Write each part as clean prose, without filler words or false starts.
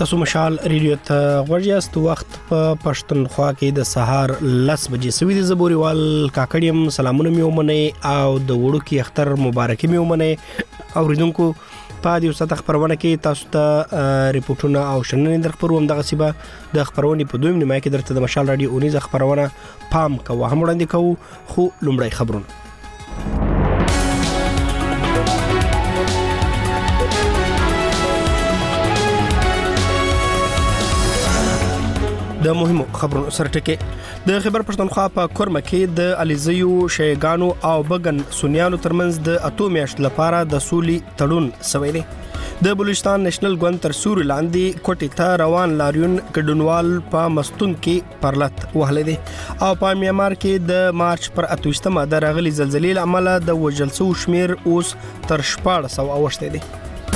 تاسو مشال ریډیو ته ورجاست وخت په پښتونخوا کې د سهار 10 بجې سوي د زبوريوال کاکړیم سلامونه میومنه او د وړو کې اختر مبارکي میومنه اوریدونکو په دې وسته خبرونه کې تاسو ته ریپورتونه او شننې درخبروم دغه سیبه د خبرونې په دویم نیمه کې درته د مشال رادیو اونیز خبرونه پام کوه هم وړاندې کوو خو لومړی خبرونه د مهمو خبرونو سرټکه د خبر پښتونخوا په کورمه کې د الیزیو شیګانو او بغن سونیانو ترمنځ د اتو میاشت لپاره د سولي تړون شوی دی د بلوچستان نېشنل ګوند تر سوري لاندې کوټې ته روان لاریون کډونوال په مستون کې پرلط وهله دي او په میامار کې د مارچ پر 28مه د راغلي زلزلې عمله د وجلسو شمیر اوس تر 1400 اوښته دي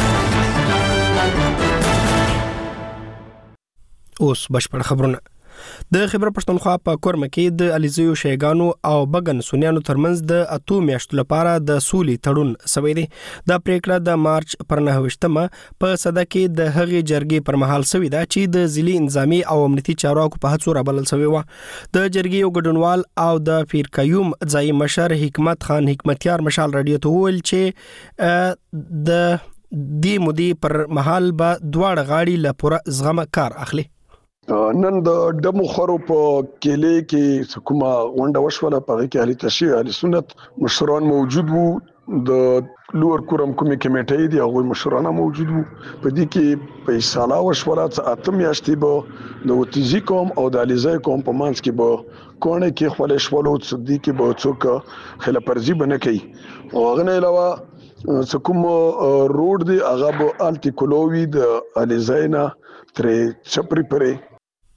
اوس بشپړ خبرونه د خبر پښتونخوا په کورمه کې د الیزیو شیګانو او بغن سونیانو ترمنځ د اتو میاشتو لپاره د سولي تړون شوی دی دا پریکړه د مارچ پر 9مه په صدا کې د هغې جرګې پر مهال شوی دا چې د ضلعي انضامي او امنیتي چارواکو په هڅو رابلل شوی و د جرګې یو ګډونوال او د پیر قیوم ځای مشر حکمت خان حکمتیار مشال رادیو ته ویل چې د دې مودي پر مهال به دواړه غاړي له پوره زغمه کار اخلي نن د دمو خرو په کېلې کې کومه غونډه وشوله په کې اهل تشیع اهل سنت مشران موجود وو د لوړ کورم کومې کمیټې دی هغه مشران موجود وو په دې کې فیصله وشوله چې اتم میاشتې به د وتیزي قوم او د الیزای قوم په منځ کې به کونه کې خپل شولو صدې کې به څوک خلافرزي بنه کوي او هغه نه علاوه کوم روډ دی هغه به الټیکولوي د الیزاینا ترې چپری پرې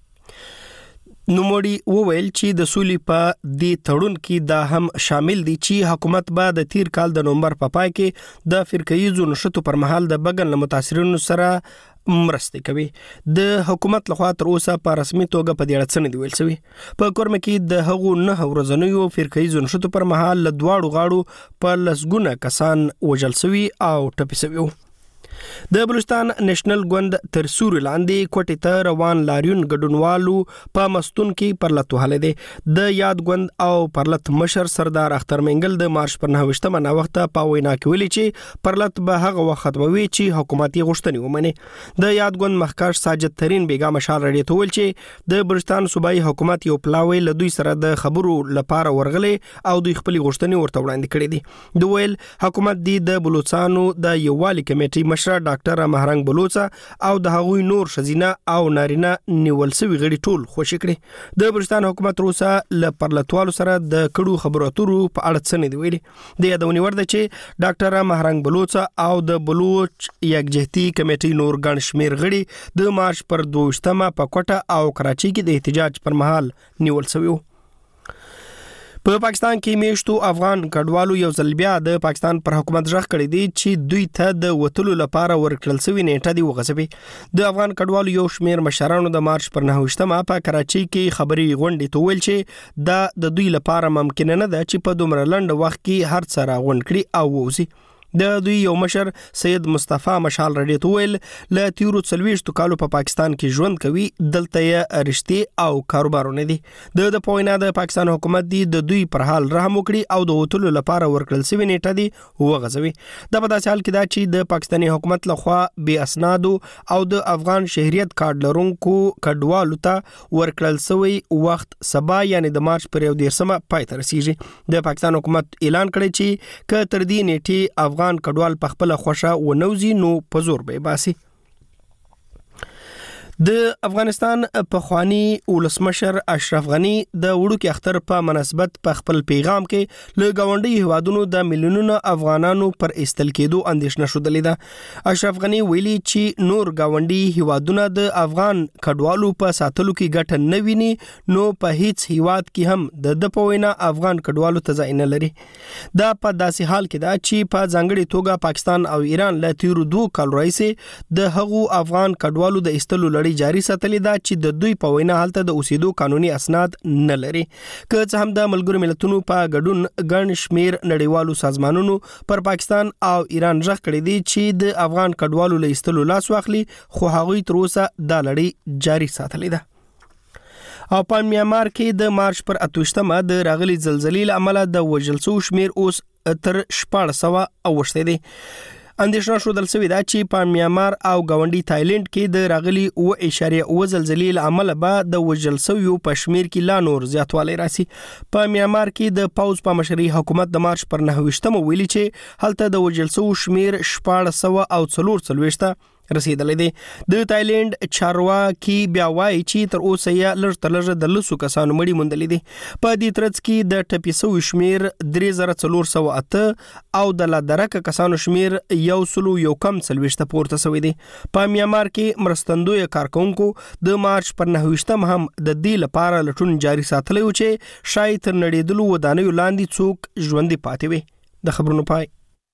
نوموړي وویل چې د سولي په دې تړون کې دا هم شامل دي چې حکومت به د تیر کال د نومبر په پای کې د فرقه‌ایزو نشټو پر مهال د بغن متاثرینو سره مرسته کوي د حکومت لخوا تر اوسه په رسمي توګه په دې اړه څه نه دی ویل شوی په کورمه کې د هغو نه ورځنیو فرقه‌ایزو نشټو پر مهال له دواړو غاړو په لسګونه کسان وژل شوی او ټپي شوی د بلوچستان نېشنل ګوند تر سوري لاندې کوټې ته روان لاریون ګډونوالو په مستون کې پرلط وهله دي د یاد ګوند او پرلط مشر سردار اختر منګل د مارچ پر 9مه نا وخت په وینا کې ویلي چې پرلط به هغه وخت ختموي چې حکومتي غوښتنې ومني د یاد ګوند مخکښ ساجد ترين بیګا مشال رډي ته ویل چې د بلوچستان صوبایي حکومت یو پلاوی له دوی سره د خبرو لپاره ورغلي او دوی خپل غوښتنې ورته وړاندې کړې دي دوی ویل حکومت د بلوچستانو د یووالي کمیټې مشر ډاکټر مهرنګ بلوچا او د هغوی نور شزینه او نارینه نیول سوي غړي ټول خوشی کړي د بلوچستان حکومت روسا ل پرلطوالو سره د کډو خبرو اترو په اړه څه نه دی ویلي د یادونې ورده چې ډاکټر مهرنګ بلوچا او د بلوچ یکجهتي کمیټې نور ګڼ شمیر غړي د مارچ پر 2مه په کوټه او کراچي کې د احتجاج پر مهال نیول شوی په پاکستان کې میشتو افغان کډوالو یو ځل بیا د پاکستان پر حکومت ځخ کړی دی چې دوی ته د وټلو لپاره ورکړل شوی نیټه دی وغځوي د افغان کډوالو یو شمیر مشرانو د مارچ پر 9مه په کراچي کې خبري غونډې ته ویل چې دا د دوی لپاره ممکن نه ده چې په دومره لنډ وخت کې هر څه راغونډ کړي او ووزي د دوی یو مشر سید مصطفی مشال رډي ته ویل ل تیرو 40 کالو په پاکستان کې ژوند کوي دلته یې رشتي او کاروبارونه دي د پوینا د پاکستان حکومت دی د دوی پر حال رحم وکړي او د وټلو لپاره ورکړل شوی نیټه دی وغځوي د په داسې حال کې دا چې د پاکستاني حکومت لخوا بے اسنادو او د افغان شهريت کارت لرونکو کډوالو ته ورکړل شوی وخت سبا یعنی د مارچ پر 10مه پای ته رسیږي د پاکستان حکومت اعلان کړی چې ک تر دې نیټه افغان کډوال په خپل خوښه و نوځي نو په زور به باسي د افغانستان پخوانی ولسمشر اشرف غنی د وړوکی اختر په مناسبت په خپل پیغام کې له گاونډي هیوادونو د میلیونونو افغانانو پر استل کېدو اندېښنه شوه ده اشرف غنی ویلي چې نور گاونډي هیوادونه د افغان کډوالو په ساتلو کې ګټه نه ویني نو په هیڅ هیواد کې هم د پوینا افغان کډوالو ته ځای نه لري دا په داسې حال کې ده چې په ځانګړي توګه پاکستان او ایران له تیرو 2 کال راځي د هغو افغان کډوالو د استلو لړۍ لړۍ جاري ساتلې ده چې د دوی په وینا هلته د اوسېدو قانوني اسناد نه لري. که څه هم د ملګرو ملتونو په ګډون ګڼ شمېر نړیوالو سازمانونو پر پاکستان او ایران غږ کړی دی چې د افغان کډوالو له ایستلو لاس واخلي، خو هغوی تر اوسه دا لړۍ جاري ساتلې ده. او په میانمار کې د مارچ پر 28مه د راغلي زلزلې له امله د وژل شوو شمېر اوس تر 1400 اوښتی دی. اندېښنه ښودل شوې ده چې په میانمار او ګاونډي تایلند کې د راغلي 7.0 زلزلې له امله به د وژل شویو په شمېر کې لا نور زیاتوالی راسي. په میانمار کې د پوځ په مشرۍ حکومت د مارچ پر 29مه ویلي چې هلته د وژل شوو شمېر 1444 رسیدلی دی. د تایلند چارواکي بیا وایي چې تر اوسه یې لږ تر لږه د 10 کسانو مړي موندلي دي. په دې ترڅ کې د ټپي شویو شمېر 3408 او د لا درکه کسانو شمېر 140 پورته شوی دی. په میانمار کې مرستندویه کارکونکو د مارچ پر 29مه هم د دې لپاره لټون جاري ساتلی و چې شاید تر نړېدلو ودانیو لاندې څوک ژوندي پاتې وي. د خبرونو پای.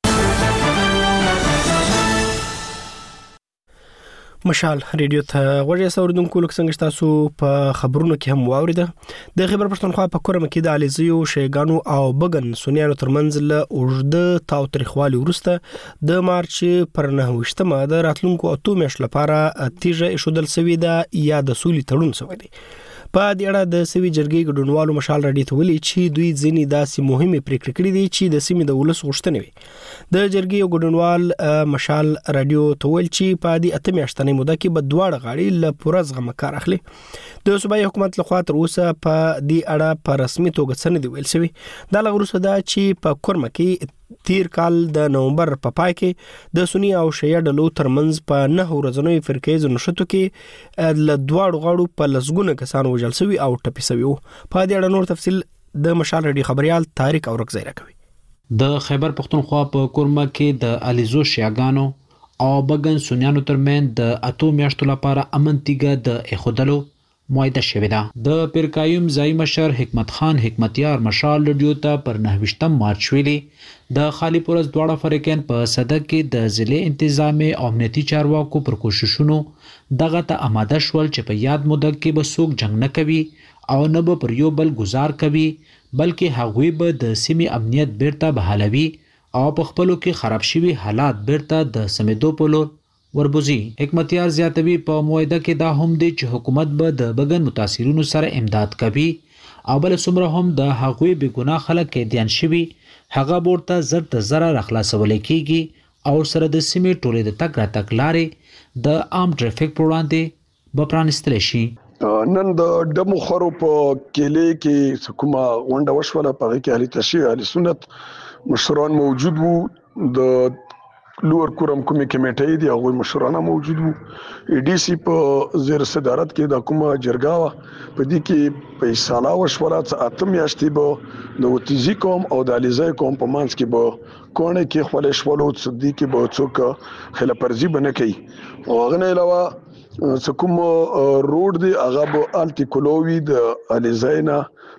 مشال ریډیو ته غوږی اوریدونکو، لکه څنګه تاسو په خبرونو کې هم واوریده، د خیبر پښتونخوا په کورم کې د علیزیو، شیګانو او بګن سنیانو ترمنځ له اوږده تاوتریخوالي وروسته د مارچ پر 29مه د راتلونکو 8 میاشتو لپاره تیږه ایښودل شوې ده یا د سولې تړون شوی دی. په دې اړه د سوي جرګې ګډونوالو مشال راډیو ته ویلي چې دوی ځینې داسې مهمې پریکړې کړې دي چې د سیمې د ولس غوښتنې وي. د جرګې ګډونوال مشال راډیو ته ویل چې په دې 8 میاشتنۍ موده کې به دواړه غاړې له پوره زغمه کار اخلي. د صوبایي حکومت لخوا تر اوسه په دې اړه په رسمي توګه څه نه دی ویل شوی. دا له وروسته ده چې په کورمه کې تیر کال د نومبر په پای کې د سنی او شیعه ډلو ترمنځ په 9 ورځنیو فرقې نښتو کې له دواړو غاړو په لسګونه کسان وژل شوي او ټپي شوي وو. په دې اړه نور تفصیل د مشال راډیو خبريال طارق اورکزی راکوي. د خیبر پښتونخوا په کورمه کې د علیزو شیعاګانو او بګن سنیانو ترمنځ د 8 میاشتو لپاره امن تیګه د اخودلو معاهده شوې ده. د پیرکایم ځای مشر حکمت خان حکمتیار مشال رادیو ته پر 29 مارچ ویلي د خالی پورز دواړه فریقین په صدق کې د ضلع انتظامی او امنیتي چارواکو پر کوششونو دغه ته آماده شول چې په یاد موده کې به څوک جنگ نه کوي او نه به پر یو بل گزار کوي، بلکې هغوی به د سیمې امنیت بیرته بحالوي او په خپلو کې خراب شوي حالات بیرته د سمېدو په لور وربوزي. حکمتیار زیاتوي په معاهده کې دا هم دی چې حکومت به د بګن متاثرینو سره امداد کوي او بل څومره هم د هغوی بې ګناه خلک قیدیان شوي هغه ورته زر تر زره راخلاصولی کیږي او سره د سیمې ټولې د تګ راتګ لارې د عام ټرافیک پر وړاندې به پرانیستلی شي. نن د ډمو خرو په کېلې کې کومه غونډه وشوله، په هغې کې اهل تشیع اهل سنت مشران موجود وو. د لوړ کورم کومې کمیټې دي هغوی مشران موجود وو. ډي سي په زیر صدارت کې د کومه جرګه وه، په دې کې فیصله وشوله چې 8 میاشتې به د وتیزي قوم او د علیزی قوم په منځ کې به کونې کې خولې شولو، چې دې کې به څوک خلاف ورزي به نه کوي. او هغه نه علاوه چې کوم روډ دی هغه به التي کلووي د علیزی نه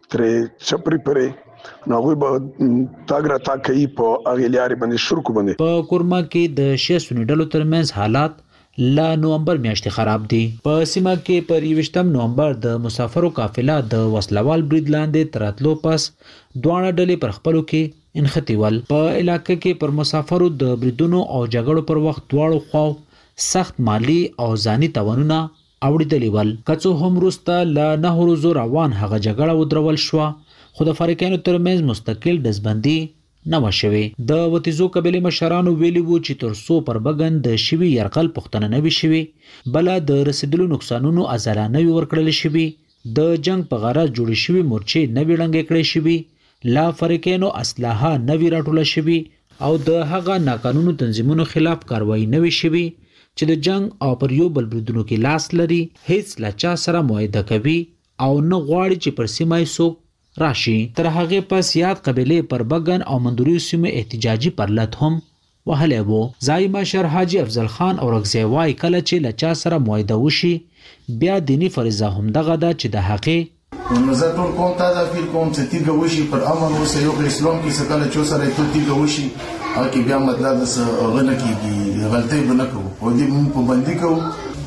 ترې چپري پرې ناغوی به تاګ را تاګ کوي په هغې لارې باندې شرکو باندې. په کورما کې د شیعه سني ډلو ترمنځ حالات لا نومبر میاشتې خراب دي. په سیمه کې پر 21 نومبر د مسافرو قافله د وسلوال برید لاندې تراتلو پس دواړه ډلې پر خپلو کې انختی ول. په علاقه کې پر مسافرو د بریدونو او جګړو پر وخت دواړو خواو سخت مالی او ځاني تاوانونه اوریدلی ول. که څه هم وروسته له 9 ورځو روان هغه جګړه ودرول شوه، خو د فریقینو ترمنځ مستقل ډزبندي نه وه شوې. د وتیزو قبیلې مشرانو ویلي وو چې تر څو پر بګن د شوي یرغل پوښتنه نه وي شوې، بله د رسېدلو نقصانونو ازاله نه وي ورکړلی شوي، د جنگ په غرض جوړې شوي مورچې نه وي ړنګې کړې شوي، لا فریقینو اسلحه نه وي راټوله شوي او د هغه ناقانونو تنظیمونو خلاف کاروایي نه وي شوي چې د جنگ او پر یو بل بریدونو کې لاس لري، هیڅ له چا سره معاهده کوي او نه غواړي چې پر سیمه یې څوک راشي. تر هغه پس یاد قبیلې پر بګن او مندوریو سیمو احتجاجي پرلط هم وهلی وو. ځای مشر حاجي افضل خان اورکزی وایي کله چې له چا سره معاهده وشي بیا دیني فریضه هم دغه ده چې د هغې زه ټول قوم ته دا فیل کوم چې تیږه وشي پر امن اوسه. یو اسلام کې څه کله چې سره ټول تیږه وشي هغه کې بیا مطلب د غنه کېږي، غلطۍ به نه کوو او دې مونږ پابندي کوو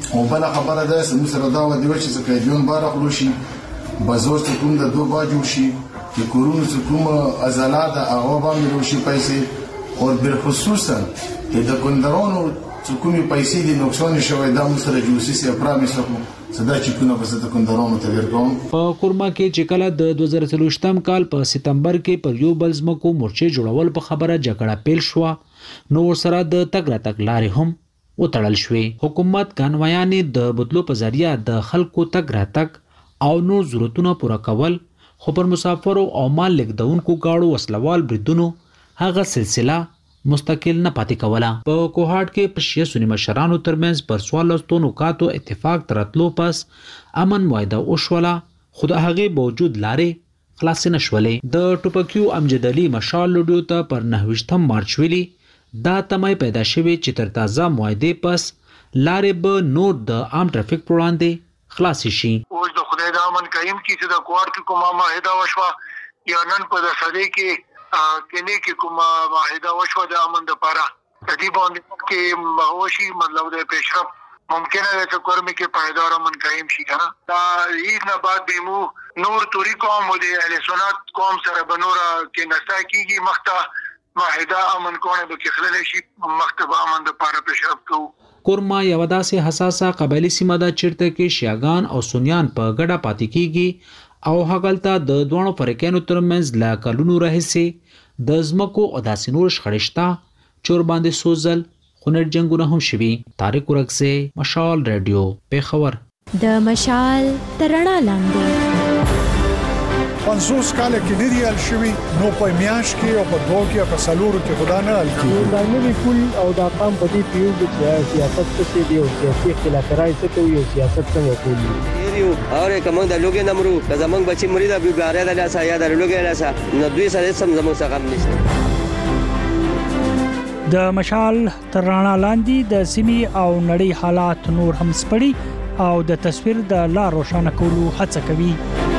او بل خبره ده چې سره دا ودی چې قیدیون بار خلو شي بازار څخه کوم د 2 باجو شي چې کورونو څخه کوم ازالات هغه باندې وشي پیسې او بل خصوصا چې د کندرونو څخه کومي پیسې د نقصان شوی دا سره جوسیسي پرامې سره صدا چې کومه په ست کندرونو ته ورکوم په کورما کې چې کله د 2023 کال په سپتمبر کې پر یو بل ځمکو مورچې جوړول په خبره جګړه پیل شو نو سره د تګ راتګ لارې هم وتړل شوې حکومت کانوایانې د بدلو په ذریعہ د خلکو تګ راتګ او نو ضرورتونه پوره کول خو پر مسافرو او مال لیږدونکو گاړو وسلوال بریدونو هغه سلسله مستقل نه پاتې کوله په کوهاټ کې په شیعه سنی مشرانو ترمنځ پر 14 نکاتو اتفاق ترتلو پس امن معاهده وشوله خو د هغې باوجود لارې خلاصې نشولې د ټوپکیو امجد علي مشال لوډیو ته پر 29 مارچ ویلي دا تمای پیدا شوی چې تر تازه معاهده پس لارې به نور د عام ټرافیک پر وړاندې خلاص شي اوس د خدای د امن قایم کی چې د کوهاټ کې کومه معاهده وشوه یا نن په دسته کې کې کومه معاهده وشوه د امن لپاره د دې باندې کې مغوشي مطلب د پیشرفت ممکن ہے کہ کورمی کے پائیدار امن قائم شي کنه دا عید نه بعد بیمو نور توری قوم او د اهل سنت قوم سره بنورا کې نستا کیږي مخته معاهده امن کونه به کې خلل شي مکتب امن د لپاره پیشرفت کو کورما یو داسې حساسه قبایلی سیمه ده چیرته کې شیعاګان او سنیان په ګډه پاتې کیږي او هغلته د دوه فرقینو ترمنځ لا کلونو راهیسې د ځمکو او داسې نور شخړشتا چور باندې سوزل خونر جنگونه هم شوي طارق ورکسه مشال رادیو پیښور د مشال ترڼا لاندې 50 کال کې ندی ال شوی نو په میاش کې او په دوه کې په سلورو کې خدا نه ال کې دا نوی کول او دا قام په دې پیو د سیاست څخه دی او سیاسي اختلاف راځي ته یو سیاست څنګه کوي یو اور کوم د لوګي نمرو د زمنګ بچی مرید ابو ګاره د لاسه یا د لوګي لاسه نو دوی سره سم زموږ څخه غم نشته د مشال ترڼا لاندې د سیمي او نړۍ حالات نور هم سپړي او د تصویر د لار روښانه کولو هڅه کوي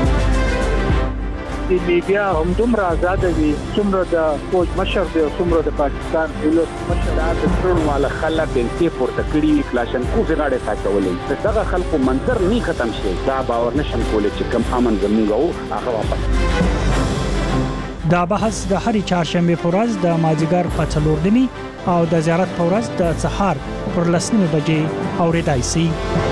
د میډیا هم دومره آزاد دي څومره د فوج مشر دی څومره د پاکستان دولت مشر د ټول مال خلک د پورته کړي کلاشن کو غاړه ساتولې دغه خلکو منظر نه ختم شي دا باور نشم کولای چې کم امن زموږ هغه واپس دا بحث د هرې چهارشنبه په ورځ د مازیګر په 4 نیمي او د زیارت په ورځ د سهار پر 10 بجې اوریدای شي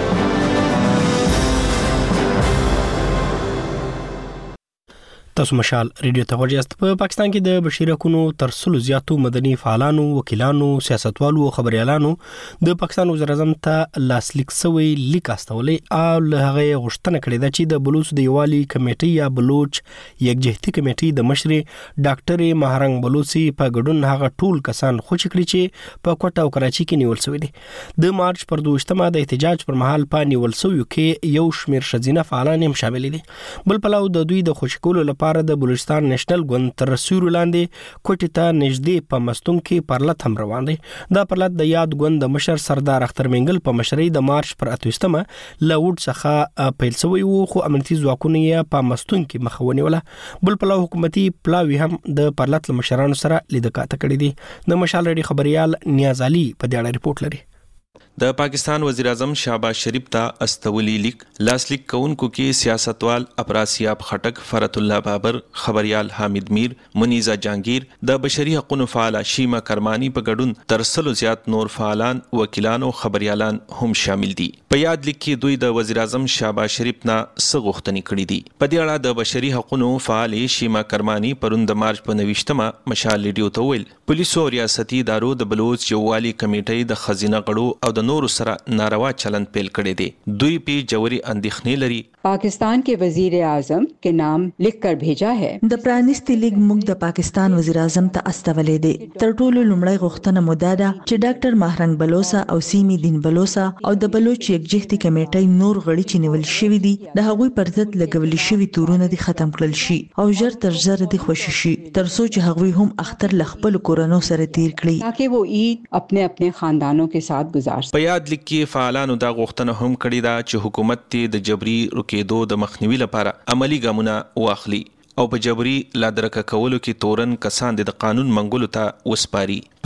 تاسو مشال ریډیو ته ورجاست په پاکستان کې د بشري حقوقو تر څلو زیاتو مدني فعالانو وکیلانو سیاستوالو او خبريالانو د پاکستان وزیر اعظم ته لاسلیک سوی لیک استولې او له هغه غوښتنه کړې ده چې د بلوچ د یوالي کمیټې یا بلوچ یکجهتي کمیټې د مشر ډاکټر مهرنګ بلوچي په ګډون هغه ټول کسان خوشی کړی چې په کوټه او کراچي کې نیول شوی دي د مارچ پر 2مه د احتجاج پر مهال په نیول شویو کې یو شمیر شذینه فعالان هم شامل دي بل پلاو د دوی د خوشکولو لپاره د بلوچستان نېشنل ګوند تر سیورو لاندې کوټې ته نږدې په مستون کې پرلط هم روان دي دا پرلط د یاد ګوند د مشر سردار اختر منګل په مشرۍ د مارچ پر 28مه لاوډ څخه پیل شوی وو خو امنیتي ځواکونه یې په مستون کې مخاوني ولا بل پلاو حکومتي پلاوی هم د پرلط مشرانو سره لیدکاته کړې دي د مشال ریډي خبريال نیاز علي په دې اړه ریپورت لري د پاکستان وزیر اعظم شهباز شریف ته استولی لیک لاسلیک کونکو کې سیاستوال ابراسیاب خټک فرت الله بابر خبريال حامد میر منیزه جانگیر د بشري حقوقو فعال شیما کرمانی په ګډون تر سلو زیات نور فعالان وکیلان او خبريالان هم شامل دي په یاد لیک کې دوی د وزیر اعظم شهباز شریف نه سغوښتنې کړې دي په دې اړه د بشري حقوقو فعال شیما کرمانی پروند مارچ په 29مه مشال ریډیو ته ویل پولیسو ریاستي ادارو د بلوچ یوالي کمیټې د خزینه غړو او د نور سره ناروا چلند پیل کړي دي دوی په جوړي اندېښنې لري पाकिस्तान के वजीर आजम के नाम लिख कर भेजा है د پرانیستي لیگ موږ د پاکستان وزیر اعظم ته استولې دي تر ټولو لومړی غوښتنه مودا ده چې ډاکټر مهرنګ بلوسا او سیمي دین بلوسا او د بلوچ یکجهتي کمیټې نور غړي چې نیول شوی دي د هغوی پر ضد لګول شوی تورونه دي ختم کړل شي او ژر تر ژره دي خوشی شي تر څو چې هغوی هم اختر لخپل کورونو سره تیر کړي تاکي वो ईद अपने अपने खानदानों के साथ गुजार په یاد لیک کې فعالانو دا غوښتنه هم کړې ده چې حکومت ته د جبري رکیدو د مخنیوي لپاره عملی ګامونه واخلي او په جبري لادرکه کولو کې تورن کسان د قانون منګولو ته وسپاري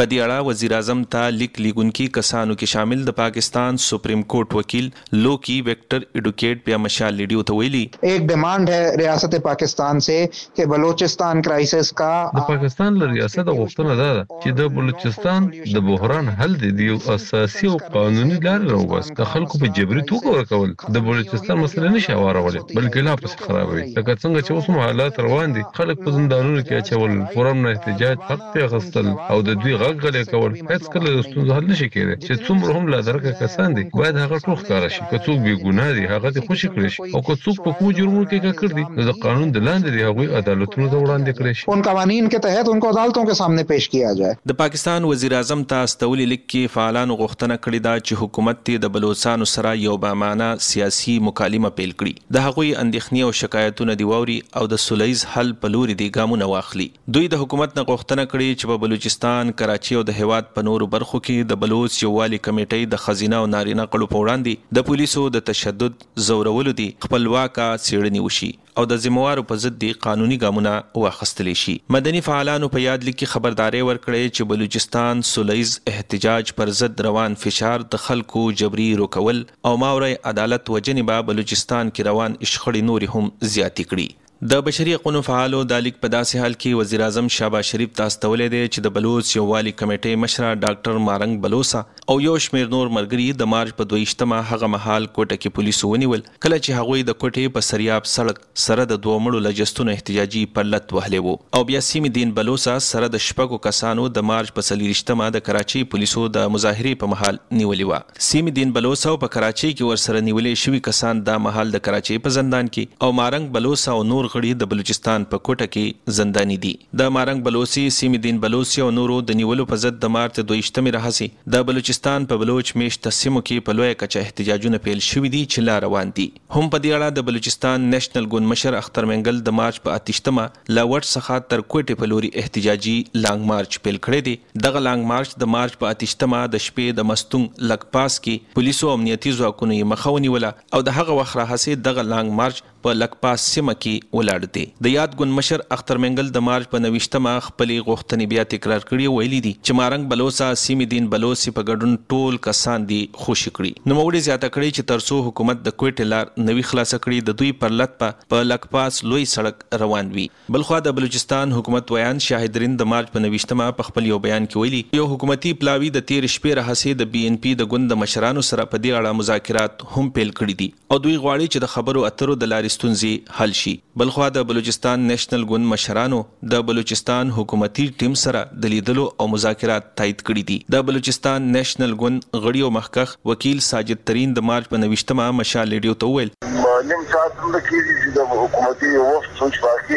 په دې اړه وزیر اعظم ته لیک لیکونکي کسانو کې شامل د پاکستان سپریم کورٹ وکیل لوکی ویکٹر ایڈوکیٹ بیا مشال ریڈیو ته ویلي ایک ډیمانډ ہے ریاست پاکستان سے کہ بلوچستان کرائسس کا د پاکستان له ریاست غوښتنه ده چې د بلوچستان د بحران حل د یو اساسي او قانوني لارې راوباسي د خلکو په جبري توګه ورکول د بلوچستان مسله نشي اوارولی بلکې لا پسې خرابوي لکه څنګه چې اوس حالات روان دي خلک په زندانونو کې اچول فورم نه احتجاج حق ته غوښتل او د دوی غږ غلې کول هیڅ کله د ستونزو حل نشي کېدای چې څومره هم لا درکه کسان دي باید هغه ټول ښکاره شي که څوک بې ګناه دي هغه دې خوشي کړي شي او که څوک په کومو جرمونو کې کړي دي نو د قانون د لاندې دي هغوی عدالتونو ته وړاندې کړي شي ان قوانین के तहत उनको अदालतों के सामने पेश किया जाए د پاکستان وزیر اعظم ته استولي لیک کې فعالانو غوښتنه کړې ده چې حکومت ته د بلوچستان سره یو بامانه سیاسي مکالمه پیل کړي د هغوی اندېښنې او شکایتونه دی ووري او د سولهییز حل په لوري دی ګامونه واخلي دوی د حکومت نه غوښتنه کړې چې په بلوچستان کراچي او د هیواد په نورو برخو کې د بلوچ یووالي کمیټې د خزینه او نارینه کړو په وړاندې د پولیسو د تشدد زورولو دي خپلواکه څېړنې وشي او د ذمہوارو په ضد دي قانوني ګامونه واخیستل شي مدني فعالانو په یاد لیک کې خبرداري ورکړې چې بلوچستان سولهییز احتجاج پر ضد روان فشار د خلکو جبري روکول او ماورای عدالت وجنې به بلوچستان کې روان شخړې نورې هم زیاتې کړي د بشري حقوقو فعالو د لیک په داسې حال کې وزیر اعظم شهباز شریف ته استولې دی چې د بلوچ یووالي کمیټې مشره ډاکټر مارنګ بلوسا او یو شمېر نور ملګري د مارچ په 22مه هغه مهال کوټه کې پولیسو ونیول کله چې هغوی د کوټې په سریاب سړک سره د دوه مړو لجستونو احتجاجي پلت وهلې وو او بیا سیمې دین بلوسا سره د شپږو کسانو د مارچ په 23مه د کراچي پولیسو د مظاهرې په محل نیولې و سیمې دین بلوسا په کراچي کې ورسره نیولې شوی کسان د محل د کراچي په زندان کې او مارنګ بلوسا او نور غړي د بلوچستان په کوټه کې زنداني دي د مارنګ بلوسی سیمې دین بلوسی او نورو د نیولو په ضد د مارچ 22مه راهسي د بلوچستان په بلوچ میشت سیمو کې په لوی کچه احتجاجونه پیل شوې دي چې لا روان دي هم په دې اړه د بلوچستان نېشنل ګوند مشر اختر منګل د مارچ په 28مه لا وټ څخه تر کوټه په لوري احتجاجي لانګ مارچ پیل کړی دی دغه لانګ مارچ د مارچ په 28مه د شپې د مستونګ لکپاس کې پولیسو امنیتي ځواکونو یې مخاوني ولا او د هغه وخت راهسي دغه لانګ مارچ په لکپاس سیمه کې ولاړ دی د یاد ګوند مشر اختر منګل د مارچ په 29مه خپلې غوښتنې بیا تکرار کړې ویلي دي چې مارنګ بلوسا سیمې دین بلوسی په ګډون ټول کسان دي خوشی کړي نو موږ زیاته کړی چې ترڅو حکومت د کوټې لار نوي خلاص کړي د دوی پر لټ په لکپاس لوی سړک روان وي بلخو د بلوچستان حکومت ویان شاهدرین د مارچ په 29مه په خپل یو بیان کې ویلي یو حکومتي پلاوی د 13 شپې راهسي د بي ان پی د ګوند مشرانو سره په دې اړه مذاکرات هم پیل کړي دي او دوی غواړي چې د خبرو اترو د لارې ستونزې حل شي بلخو د بلوچستان نېشنل ګوند مشرانو د بلوچستان حکومتي ټیم سره د لیدلو او مذاکرات تایید کړي دي د بلوچستان نېشنل ګوند غړي او مخکخ وکیل ساجد ترين د مارچ په 29مه مشال ریډیو ته ویل نیم ساعت هم کېږي چې د حکومتي وفد سوچ باقي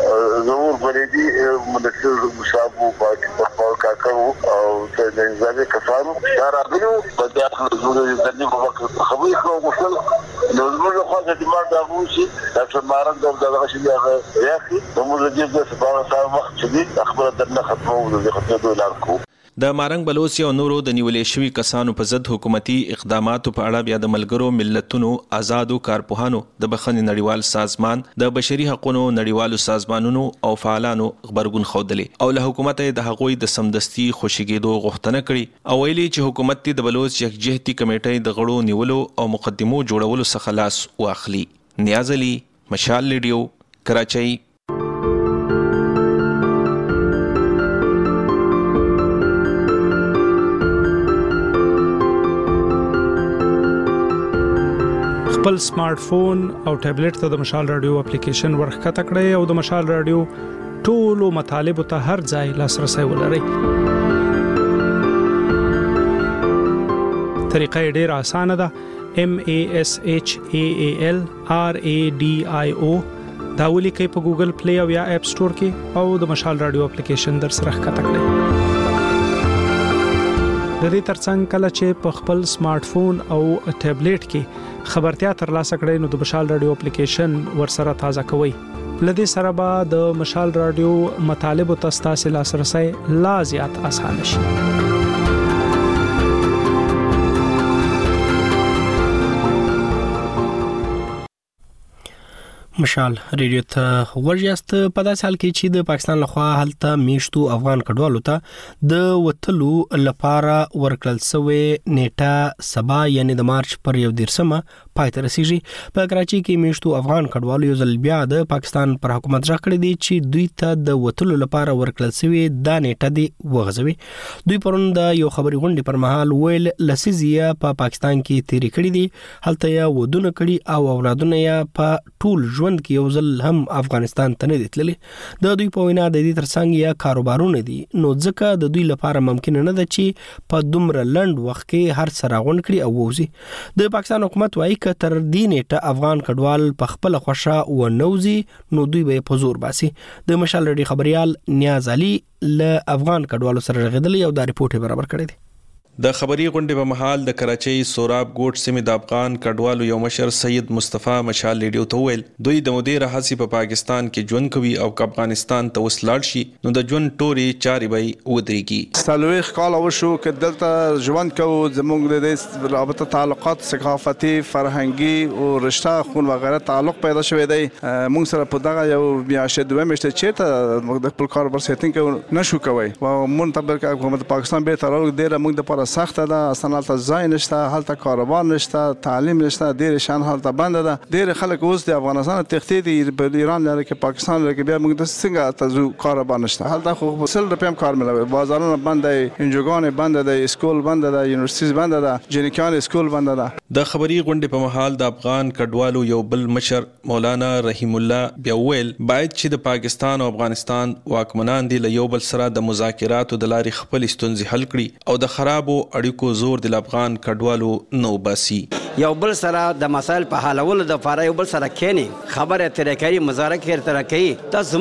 ضرور بلدي مدثر مصاب باقي په کاکو او د انځاوي کسانو راغلو په داخله زموږ د دې په وخت خبرې کوو نو زموږ خو د دماغ د غوشي ډاکټر مارنګ دغه شی یا اخي موږ د دې په اړه وخت چې خبره درنه ختمو د خطو لارکو د مارنګ بلوسی او نورو د نیولې شوی کسانو په ضد حکومتي اقداماتو په اړه بیا د ملګرو ملتونو آزادو کارپوهانو د بخښنې نړیوال سازمان د بشري حقوقو نړیوالو سازمانونو او فعالانو خبرګون خوندلې او له حکومت د حقوقي د سمدستي خوشیګېدو غوښتنه کړې او ویلي چې حکومت د بلوچ یکجهتي کمیټې د غړو نیولو او مقدمو جوړولو څخه لاس واخلي نیاز علي مشال ریډیو کراچۍ خپل سمارټ فون او ټابلیټ ته د مشال رادیو اپلیکیشن ورخکته کړئ او د مشال رادیو ټولو مطالبه ته هر ځای لاسرسي ولرئ. طریقه ډېره اسانه ده. MASHAAL RADIO دا ولیکئ په ګوګل پلی او یا اپ سٹور کې او د مشال رادیو اپلیکیشن در سره ښکته کړئ. د دې ترڅنګ کله چې په خپل سمارټ فون او ټابلیټ کې خبرتیا ترلاسه کړئ نو د مشال رادیو اپلیکیشن ورسره تازه کوئ. لدې سره به د مشال رادیو مطالبه تاسو لاسرسي لا زیات اسانه شي. مشال ریډیو ته ورجاست په داسې حال کې چې د پاکستان لخوا هلته میشتو افغان کډوالو ته د وټلو لپاره ورکړل شوی نیټه سبا یعنی د مارچ پر 11مه پای ته رسیږي په کراچي کې میشتو افغان کډوالو یو ځل بیا د پاکستان پر حکومت راکړی دی چې دوی ته د وټلو لپاره ورکړل شوی دا نیټه دی وغځوي. دوی پرون د یو خبري غونډې پر مهال ویل لسیزیا په پاکستان کې تیری کړی دي هلته یا ودونه کړي او اولادونه یا په ټول ژوند کې یو ځل هم افغانستان ته نه دي تللي. د دوی په وینا د دې ترڅنګ یا کاروبارونه دي نو ځکه د دوی لپاره ممکن نه ده چې په دومره لند وخت کې هر څه راغونډ کړي او ووزي. د پاکستان حکومت وايي چې تر دې نیټه افغان کډوال په خپل خوښه و نوزي نو دوی به په زور باسي. د مشال ریډیو خبريال نیاز علي له افغان کډوالو سره غږیدلی او دا ریپورت برابر کړی دی. د خبري غونډې په محل د کراچۍ سوراب ګوټ سیمې د افغان کډوالو یو مشر سید مصطفی مشال ریډیو ته ویل دوی د مدیر حسی په پاکستان کې ژوند کوي او افغانستان ته وسلاړ شي نو د ژوند ټوري چاري به ودرېږي. سالويخ کال وشو چې دلته ژوند کوو زموږ د رابطه تعلقات ثقافتي فرهنګي او رشتہ خون وغیرہ تعلق پیدا شوی دی. موږ سره په دغه یو میاشت دوه میاشتې چیرته موږ د خپل کاروبار سیټینګ کوو نشو کوي او مونږ ته حکومت پاکستان به تر ډیره موږ د سخت ده اصلا هلته ځای نشته هلته کاروبار نشته تعلیم نشته ډیر شان هلته بند ده ډیر خلک اوس د افغانستان تختی دي په ایران لري کې پاکستان لري کې بیا موږ د څنګه تاسو کاروبار نشته هلته خو سل روپیم کار ملوي بازارونه بند دي انجوګان بند دي اسکول بند دي یونیورسيټیز بند ده جنکان اسکول بند ده. د خبري غونډې په محل د افغان کډوالو یو بل مشر مولانا رحیم الله بیا ویل باید چې د پاکستان او افغانستان واکمنان دي له یو بل سره د مذاکراتو د لارې خپل ستونزې حل کړي او د خرابو اړیکو زور د افغان کډوالو نو باسي. یو بل سره د مسایل په حلولو د لپاره یو بل سره کېنی خبره ترې کوي مذاکره ترې کوي تاسو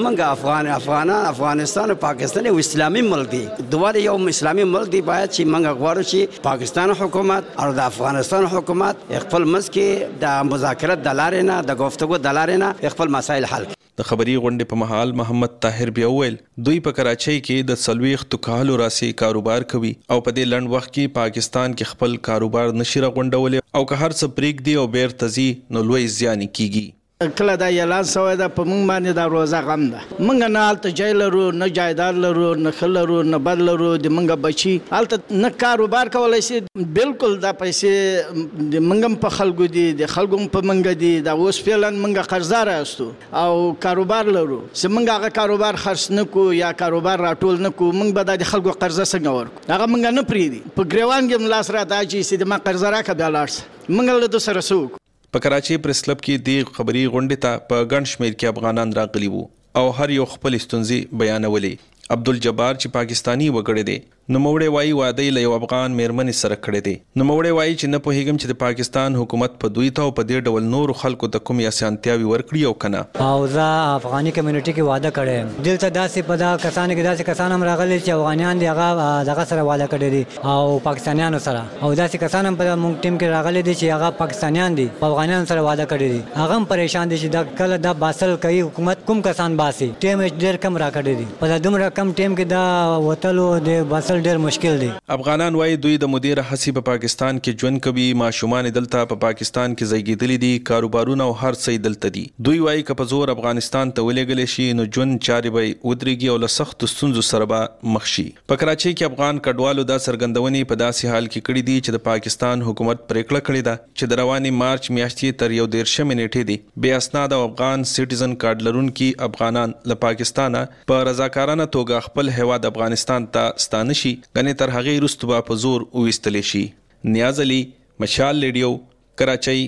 زمونږ افغانستان او پاکستان یو اسلامي ملک دی دوه یو اسلامي ملک دی باید چې موږ غواړو چې پاکستان حکومت او د افغانستان حکومت خپل مسکه د مذاکرات د لارې نه د گفتگو د لارې نه خپل مسایل حل کړي. د خبري غونډې په محل محمد طاهر بیا ویل دوی په کراچۍ کې د سلويخ توکالو راسي کاروبار کوي او په دې لند وخت کې پاکستان کې خپل کاروبار نشي راغونډول او که هر څه پریک دی او بیر تزي نو لوی زیان کیږي. کله دا اعلان شوی دا په موږ باندې دا روزه غم ده موږ نه حالت جای لرو نه جایدار لرو نه خلرو نه بد لرو د موږ بچي حالت نه کاروبار کولای شي بالکل دا پیسې د موږ په خلکو دي د خلکو په موږ دي دا اوس فعلا موږ قرضدار استو او کاروبار لرو چې موږ هغه کاروبار خرڅ نکو یا کاروبار راټول نکو موږ به د خلکو قرضه څنګه ورکو هغه موږ نه پریدي په ګریوان کې ملاس را دا چې د ما قرضه راکړه بیا لاړ موږ له دوسر سوق په کراچۍ پریس کلب کې د خبري غونډې ته په ګڼ شمېر کې افغانان راغلي وو او هر یو خپل ستونزې بیانولې. عبدالجبار چې پاکستانی وګړی دی نوموړی وایي واده له یو افغان میرمنې سره کړی دی. نوموړی وایي چې نه پوهیږم چې د پاکستان حکومت په دوی ته او په دې ډول نور خلکو ته کوم اسانتیاوي ورکړي او کنه. او زه افغاني کمیونټي کې واده کړم دلته داسې په دا کسان کې داسې کسان هم راغلي چې افغانیان دي هغه دغه سره واده کړی دي او پاکستانیانو سره او داسې کسان هم په موږ ټیم کې راغلي دي چې هغه پاکستانیان دي په افغانیانو سره واده کړی دي هغه هم پریشان دي چې دا کله دا باسل کوي حکومت کوم کسان باسي ټیم ډېر کم راکړي دي په دومره کم ټیم کې دا وتلو د باسل ډېر مشکل دی. افغانان وایي دوی د مدیر حسی په پاکستان کې ژوند کوي ماشومان دلته په پاکستان کې زیږیدلي دي کاروبارونه او هر څه دلته دي. دوی وایي که په زور افغانستان ته ولېږل شي نو ژوند چارې به ودرېږي او له سختو ستونزو سره به مخ شي. په کراچۍ کې افغان کډوالو دا څرګندونې په داسې حال کې کړې دي چې د پاکستان حکومت پریکړه کړې ده چې د رواني مارچ میاشتې تر 11 نیټې دي بې اسناد او افغان سټیزن کارت لرونکي افغانان له پاکستانه په رضاکارانه توګه خپل هیواد افغانستان ته ستانه شي غني تر هغه وروسته به په زور وویستل شي. نیاز علي مشال ریډیو کراچۍ.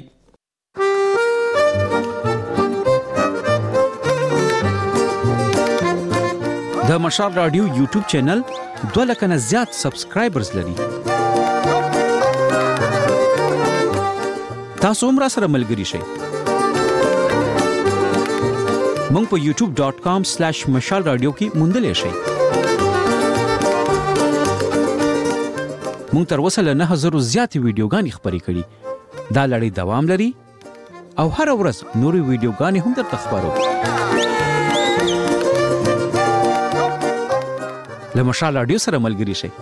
د مشال رادیو یوټیوب چینل 2 لک نه زیات سبسکرایبرز لري. تاسو هم را سره ملګري شئ. مونږ په youtube.com/mashalradio کې موندلې شئ. مونږ تر اوسه له 9000 زیاتې ویډیوګانې خپرې کړي. دا لړۍ دوام لري او هر ورځ نورې ویډیوګانې هم درته خپرو. له مشال رادیو سره ملګري شئ.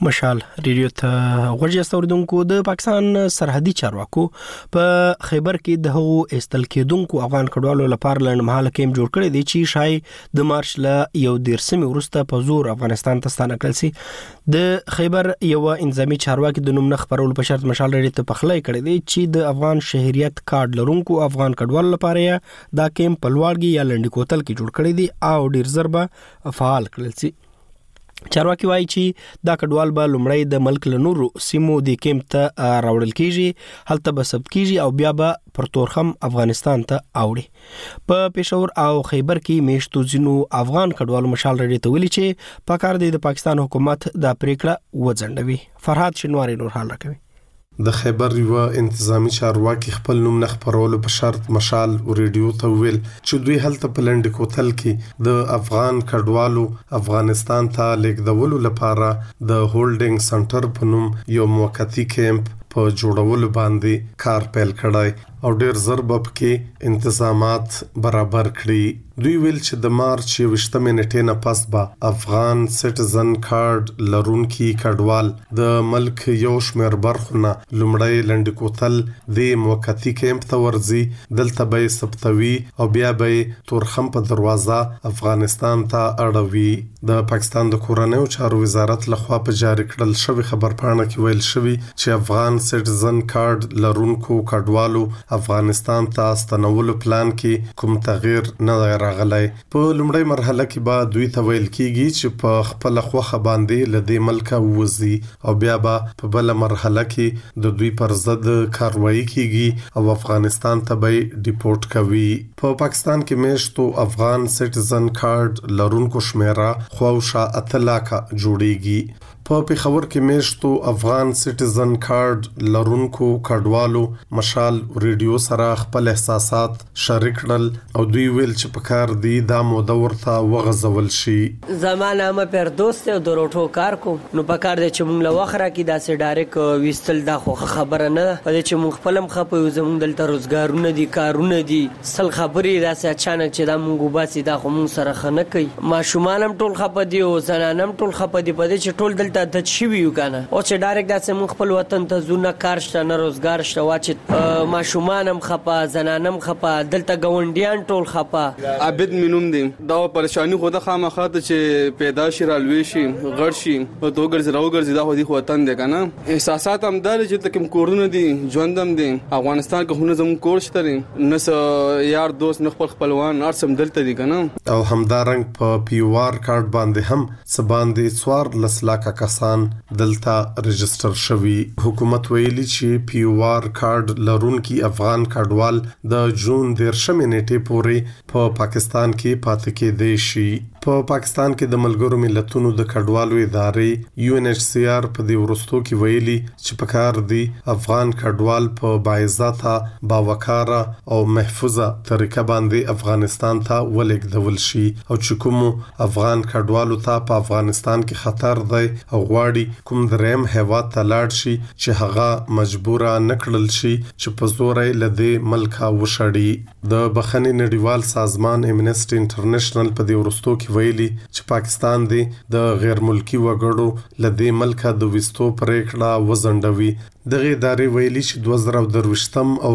مشال ریډیو ته غوږی استوریدونکو د پاکستان سرحدي چارواکو په خیبر کې د هغو استل کېدونکو افغان کډوالو لپاره لنډمهاله کیمپ جوړ کړی دی چې شای د مارچ له 11 وروسته په زور افغانستان ته ستانه کړل سي. د خیبر یو انضمامي چارواکي د نوم نه خبرول په شرط مشال ریډیو ته پخلی کړی دی چې د افغان شهریت کارت لرونکو افغان کډوالو لپاره دا کیمپ په لوړګي یا لنډی کوتل کې جوړ کړی دی او ډیر ضربه فعال کړل سي. چارواکي وایي چې دا کډوال به لومړی د ملک له نورو سیمو د کیمپ ته راوړل کیږي، هلته به ثبت کیږي او بیا به پر تورخم افغانستان ته اوړي. په پېښور او خیبر کې میشتو ځینو افغان کډوالو مشال ریډیو ته ویلي چې پکار دی د پاکستان حکومت دا پریکړه وځنډوي. فرهاد شینواری نور حال راکوي. د خیبر یو انتظامی چارواکي خپل نوم نه خبرولو په شرط مشال ریډیو ته ویل چې دوی هلته په لنډ کوتل کې د افغان کډوالو افغانستان ته لیږدولو لپاره د هولډینګ سنټر په نوم یو موقتی کیمپ په جوړولو باندې کار پیل کړای او ډیر ضرب کې انتظامات برابر کړی. دوی ویل چې د مارچ 20 نیټې نه پس به افغان سټیزن کارت لرونکي کډوال د ملک یو شمېر برخونه لومړی لنډ کوتل د موقتی کیمپ ته ورځي، دلته به ثبتوي او بیا به تورخم په دروازه افغانستان ته اړوي. د پاکستان د کورنیو چارو وزارت لخوا په جاری کړل شوی خبرپاڼه کې ویل شوی چې افغان سټیزن کارت لرونکو کډوالو افغانستان ته ستنولو پلان کې کوم تغییر نه راغلی. په لومړی مرحله کې به دوی ته ویل کیږي چې په خپل خوخه باندې له دې ملک ووځي او بیا به په بل مرحله کې د دوی پر ضد کاروایی کیږي او افغانستان ته به ډیپورټ کوي. په پاکستان کې میشتو افغان سټیزن کارت لرونکو شمیره خواوشا 8 لاکه جوړیږي. په پېښور کې میشتو افغان سټیزن کارت لرونکو کډوالو مشال ریډیو سره خپل احساسات شریک کړل او دوی ویل چې په کار دی دا موده ورته وغځول شي. زمانه ما پر دوست او دروټو کار کو نو په کار دی چې مونږ له وخره کې داسې ډایرک وستل دا خو خبره نه ده په دې چې مونږ خپلم خپو زمونږ دلته روزګارونه دي کارونه دي سل خبرې داسې اچانک چې دا مونږ وباسي دا خو مونږ سره خنه کوي. ماشومانم ټول خپه دي او زنانم ټول خپه دي په دې چې ټول دلته د شي ویو کنه او چې ډایرک داسې مونږ خپل وطن ته زونه کار شته نه روزګار شته واچ ماشومانم خپه زنانم خپه دلته ګوندیان ټول خپه. عبد مينوم دي دا پریشانی خو د خامخا ته چې پیدا شي رالوي شي غړ شي او تو ګرځي دا خو دی وطن دی کنه. احساسات هم دار چې تکم کورونه دي ژوندم دي افغانستان کې هونه زموږ کور شته نس یار دوست نه خپلوان ارسم دلته دي کنه. او همدارنګ په پیوار کارت باندې هم سباندې څوار لسلاکه کسان دلته رجستر شوی. حکومت ویلي چې پیوار کارت لرونکي افغان کډوال د جون 13 نیټې پورې په پاکستان کې پاتې کېدای شي. په پاکستان کې د ملګرو ملتونو د کډوالو ادارې UNHCR په دې ورستو کې ویلي چې په کار دی افغان کډوال په باعزته باوقاره او محفوظه طریقه باندې افغانستان ته ولېږدول شي او چې کوم افغان کډوالو ته په افغانستان کې خطر دی او غواړي کوم دریم هیواد ته لاړ شي چې هغه مجبوره نکړل شي چې په زور یې لدې ملکه وشړي. د بخښنې نړیوال سازمان امنسټي انټرنیشنل په دې ورستو کې ویلي چې پاکستان دی د غیر ملکی وګړو لدې ملکه د وستو پریکړه وزندوي. دغه ادارې ویلي چې 2023 او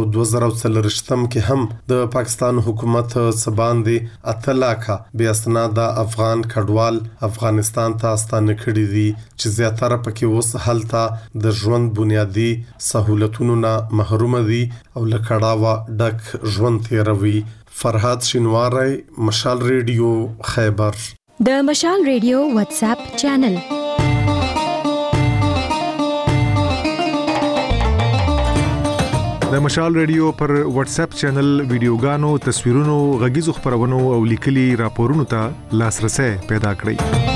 2024 کې هم د پاکستان حکومت سباندې 8 لاکه بیا اسناد افغان کډوال افغانستان ته ستانه کړي دي چې زیاتره پکې اوس هلته د ژوند بنیادی سہولتونو نه محروم دي او لکړاوه ډک ژوند تیروي. فرهاد شینواری مشال ریډیو خیبر. د مشال ریډیو واتس اپ چینل د مشال ریډیو پر واتس اپ چینل ویډیوګانو تصویرونو غږیزو خبرونو او لیکلي راپورونو ته لاسرسي پیدا کړئ.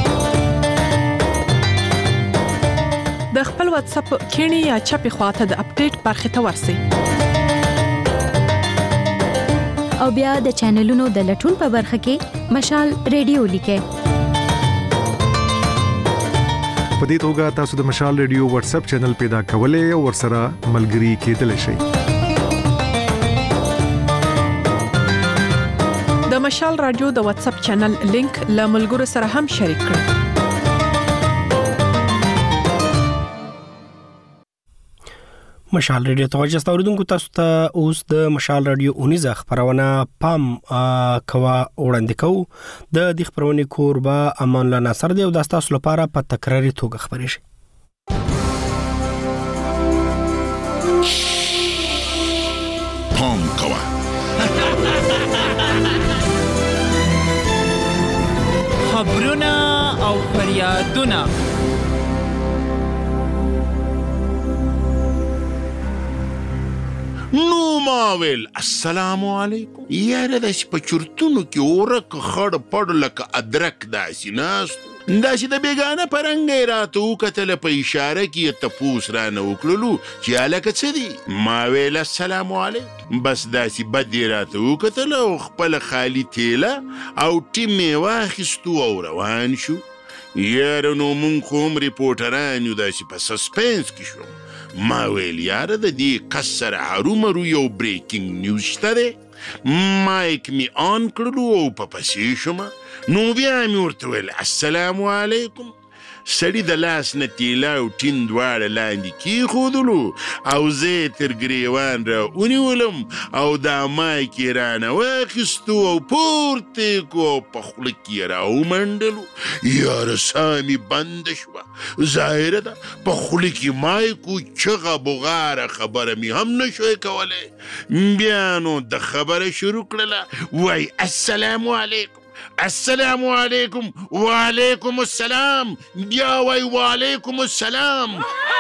د خپل واتس اپ کینی یا چپی خواته د اپډیټ برخه ته ورسئ او بیا د چینلونو د لټون په برخه کې مشال ریډیو لیکئ. په دې توګه تاسو د مشال ریډیو واتس اپ چینل پیدا کولای او ورسره ملګري کېدلی شئ. د مشال رادیو د واتس اپ چینل لینک له ملګرو سره هم شریک کړئ. مشال ریډیو توجه ستوریدونکو تاسو ته اوس د مشال ریډیو اونیزه خبرونه پام کوا وړاندې کوو. د دې خبرونې کوربه امان الله ناصر دی او د تاسو لپاره په تکراري توګه خبرې شي. پام کوا خبرونه او فریادونه نو ماویل السلام علیکم. یاره داسې په چرتونو کې ورک خړ پړ لکه ادرک داسې ناست داسې د بیګانه په رنګ یې راته وکتله په اشاره کې یې تپوس رانه وکړلو چې هلکه څه دي؟ ما ویل السلام علیکم. بس داسې بد یې راته وکتله او خپله خالي تیله او ټیم یې واخیستو او روان شو. یاره نو مونږ خو هم ریپورټران یو داسې په سسپنس کې شوم. ما ویل یاره د دې کس سره هرومرو یو بریکینګ نیوز شته دی. مایک می آن کړلو او په پسې شوم. نو بیا مې ورته ویل السلام علیکم. سړي د لاس نه تیله او ټین دواړه لاندې کېښودلو او زه یې تر ګریوان را ونیولم او دا مایک یې رانه واخیستو او پورته یې کړو او په خوله کې یې را ومنډلو. یاره ساه مې بنده شوه. ظاهره ده په خوله کې مایک و چغه بغاره خبره مې هم نه شوی کولی. بیا نو د خبره شروع کړله. وای السلام علیکم السلام علیکم وعلیکم السلام بیا وای وعلیکم السلام.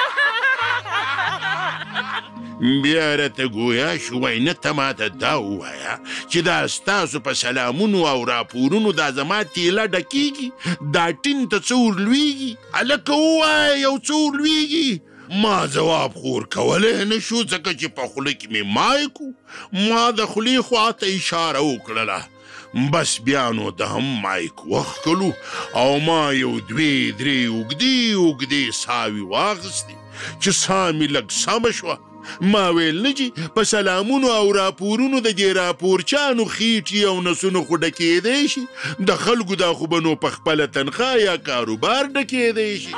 بیا راته ګویا شو وای نه ته ماته دا ووایه چې دا ستاسو په سلامونو او راپورونو دا زما تیله ډکېږي دا ټین ته څه ورلویږي؟ هلکه ووایه یو څه ورلویږي؟ ما جواب خور کولی نه شو ځکه چې په خوله کې مې مایک و. ما د خولې خواته اشاره وکړله. بس بیا نو د هم مایک وښکلو او ما یو دوې درې اوږدې ساوي واخیستې چې ساه مې لږ سمه شوه. ما ویل نه چې په سلامونو او راپورونو د دې راپورچانو خېټې او نسونو خو ډکېدی شي، د خلکو دا خو به نو په خپله تنخوا یا کاروبار ډکېدی شي.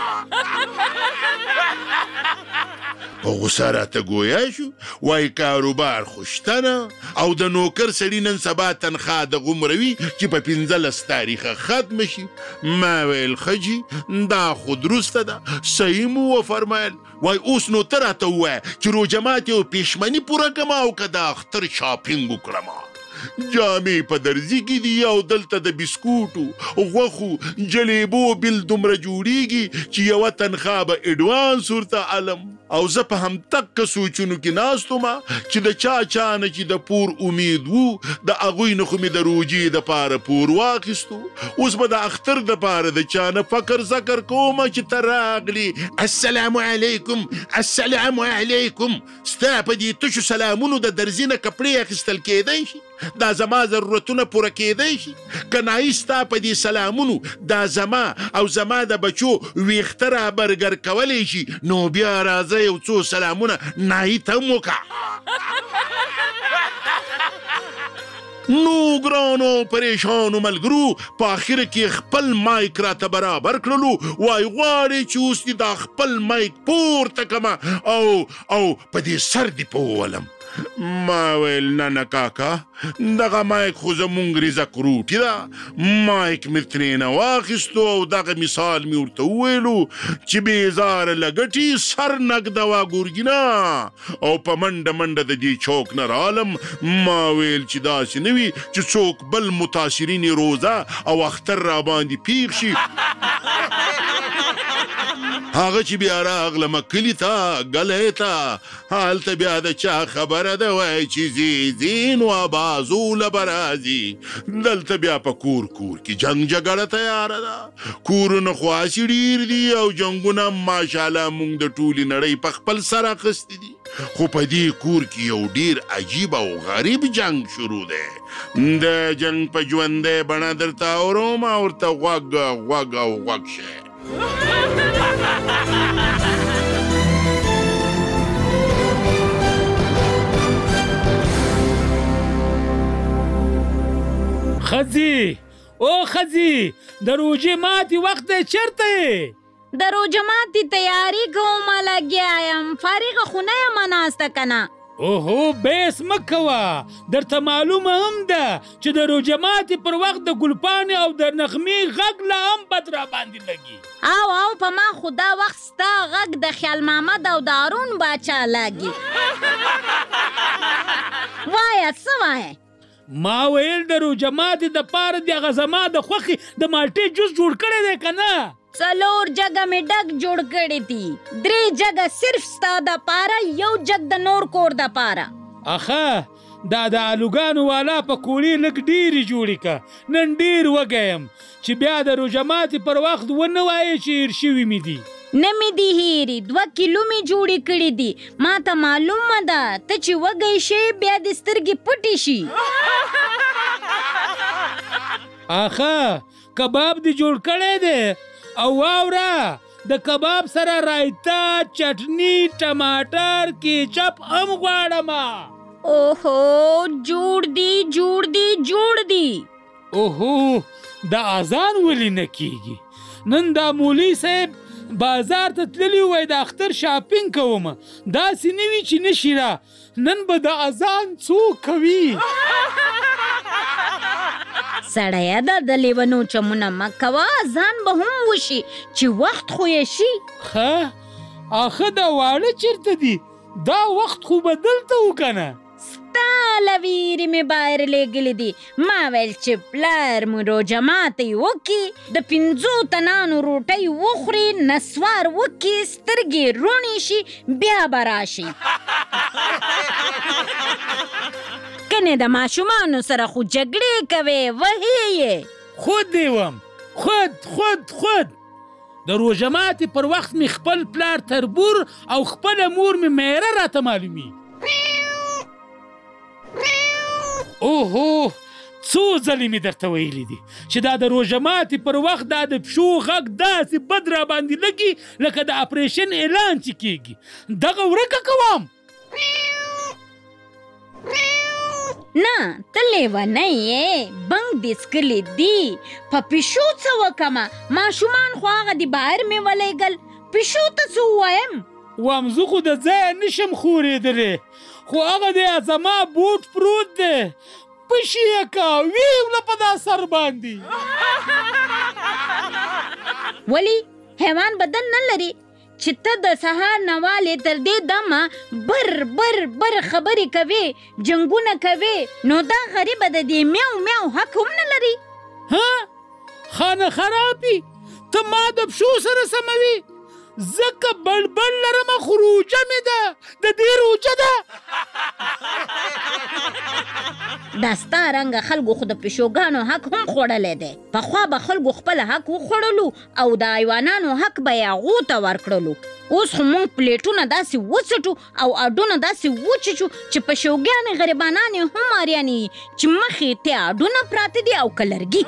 په غوسه راته ګویا شو وای کاروبار خو شته نه او د نوکر سړي نن سبا تنخوا دغومره وي چې په 15 تاریخه ختمه شي. ما ویل ښه دا خو درسته ده. صحیح مو وفرمایل وای اوس نو ته راته ووایه چې روژه ماتې او پېشمني پوره کړم او که د اختر شاپینګ وکړم. جامې په درزي کې دي او دلته د بسکوټو غوښو جلیبو بل دومره جوړیږي چې یوه تنخوا به اډوانس ورته علم. او زه په همدغه سوچونو کې ناست وم چې د چا نه چې د پور امید وو د هغوی نه خو مې د روجې دپاره پور واخیستو. اوس به د اختر دپاره د چا نه فکر ذکر کوم چې ته راغلي السلام علیکم السلام علیکم. ستا په دې تشو سلامونو د درزي نه کپړې اخیستل کېدی شي؟ دا زما ضرورتونه پوره کېدی شي؟ که نایي ستا په دې سلامونو دا زما او زما د بچو ویښته را برګر کولی شي نو بیا راځه یو څو سلامونه نایي ته هم وکړه. نو ګرانو پریشانو ملګرو په آخر کې خپل مایک راته برابر کړلو. وای غواړې چې اوس دې دا خپل مایک پورته کړمه او په دې سر دې په وولم. ما ویل نه کاکا دغه مایک خو زمونږ رزق روټي ده. مایک مې ترېنه واخیستو او دغه مثال مې ورته وویلو چې بېزاره لګټي سر نږدوه ګورګینه او په منډه منډه د دې چوک نه رالم. ما ویل چې داسې نه وي چې څوک بل متاثرین روزه او اختر را باندې پیښ شي. هغه چې بیا راغلمه کلي ته ګلی ته هلته بیا د چا خبره ده وایي چې ځي نو آبازو له به راځي. دلته بیا په کور کې جنګ جګړه تیاره ده. کورونه خو هسې ډېر دي او جنګونه ماشاءالله موږ د ټولې نړۍ په خپل سر اخیستي دي. خو په دې کور کې یو ډېر عجیب او غریب جنګ شروع دی. د جنګ په ژوندی بڼه درته اورم او ورته غوږ او غوږ شئ. خزي او خزي د روژې ماتې وخت دی چېرته یې؟ د روژه ماتي تیاری کوم لګیا یم فارغ خونه یم ناسته کنه اوهو بیس مکوه درته معلومه هم ده چې د روژه ماتي پر وخت د ګلپاڼې او د نغمې غږ لا هم بد را باندې لګي او په ما خدا وخت ستا غږ د خیال محمد او د هارون باچا لګي وایه څه وایې ما ویل د روژه ماتي دپاره د هغه زما د خوښې د مالټې جوس جوړ کړی دی که نه 4 جگہ می ډک جوړ کړی دي 3 جگہ صرف ستا د پاره 1 جگ د نور کور د پاره اخه دا د الوګانو والا په کولی لګ ډیری جوړی کا نن ډیر وګیم چې بیا د روژه ماتي پر وخت ونه وایي چې هیر شوي می دي نه می دي هیری 2 کیلو می جوړی کړی دي ما ته معلومه ده ته چې وګی شي بیا د سترګې پټی شي اخه کباب دی جوړ کړی دی او واوره د کباب سره رایتا چټنی ټماټر کیچپ هم غواړم اوهو جوړ دی اوهو د اذان ولې نه کیږي نن دا مولوی صاحب بازار ته تللی وای د اختر شاپینګ کوم داسې نه وي چې نشي را نن به د اذان څوک کوي سړیا د لیونو چمونه مکوه ځان به هم وشي چې وخت خو یې شي ښه اخه دا واړه چېرته دي دا وخت خو به دلته وکنه ستا له ویرې مې بهر لېږلي دي ما ویل چې پلار مو روژه ماتي وکړي د 5 تنانو روټۍ وخوري نسوار وکړي سترګې روڼې شي بیا به راشي کنه د ماشومانو سره خو جګړې کوي وهي یې خود دیوم خود د روژه ماتي پر وخت می خپل پلار تربور او خپل مور می میره راته معلومي اوهو څو ځلې مې درته ویلي دي چې دا د روژه ماتي پر وخت دا د پښو غږ داسې بد را باندې لګي لکه د اپریشن اعلان چې کېږي دغه ورکه کوم نه ته لیونی یې بنګ دې څکلي دي په پیشو څه وکمه ماشومان خو هغه د بهر مې ولیږل پیشو ته څه ووایم وام زه خو د ځایه نشم خورېدلی خو هغه دی زما بوټ پروت دی پشي یې که ویوله په دا سر باندې ولی حیوان بدن نه لري چې ته د سهار نه والې تر دې دمه بر خبرې کوې جنګونه کوې نو دا غریبه د دې میاو حق هم نه لري ها خانه خرابي ته ما د پښو سره سموي زکه بلبل لرم خروجه مې ده د دې روجه ده دا ستا رنګه خلکو خو د پیشوګانو حق هم خوړلی دی پخوا به خلکو خپل حق وخوړلو او د حیوانانو حق به یې هغو ته ورکړلو اوس خو موږ پلیټونه داسې وڅټو او اډونه داسې وچچو چې پیشوګانې غریبانانې هم اریانې چې مخې ته اډونه پراته دي او کلرګي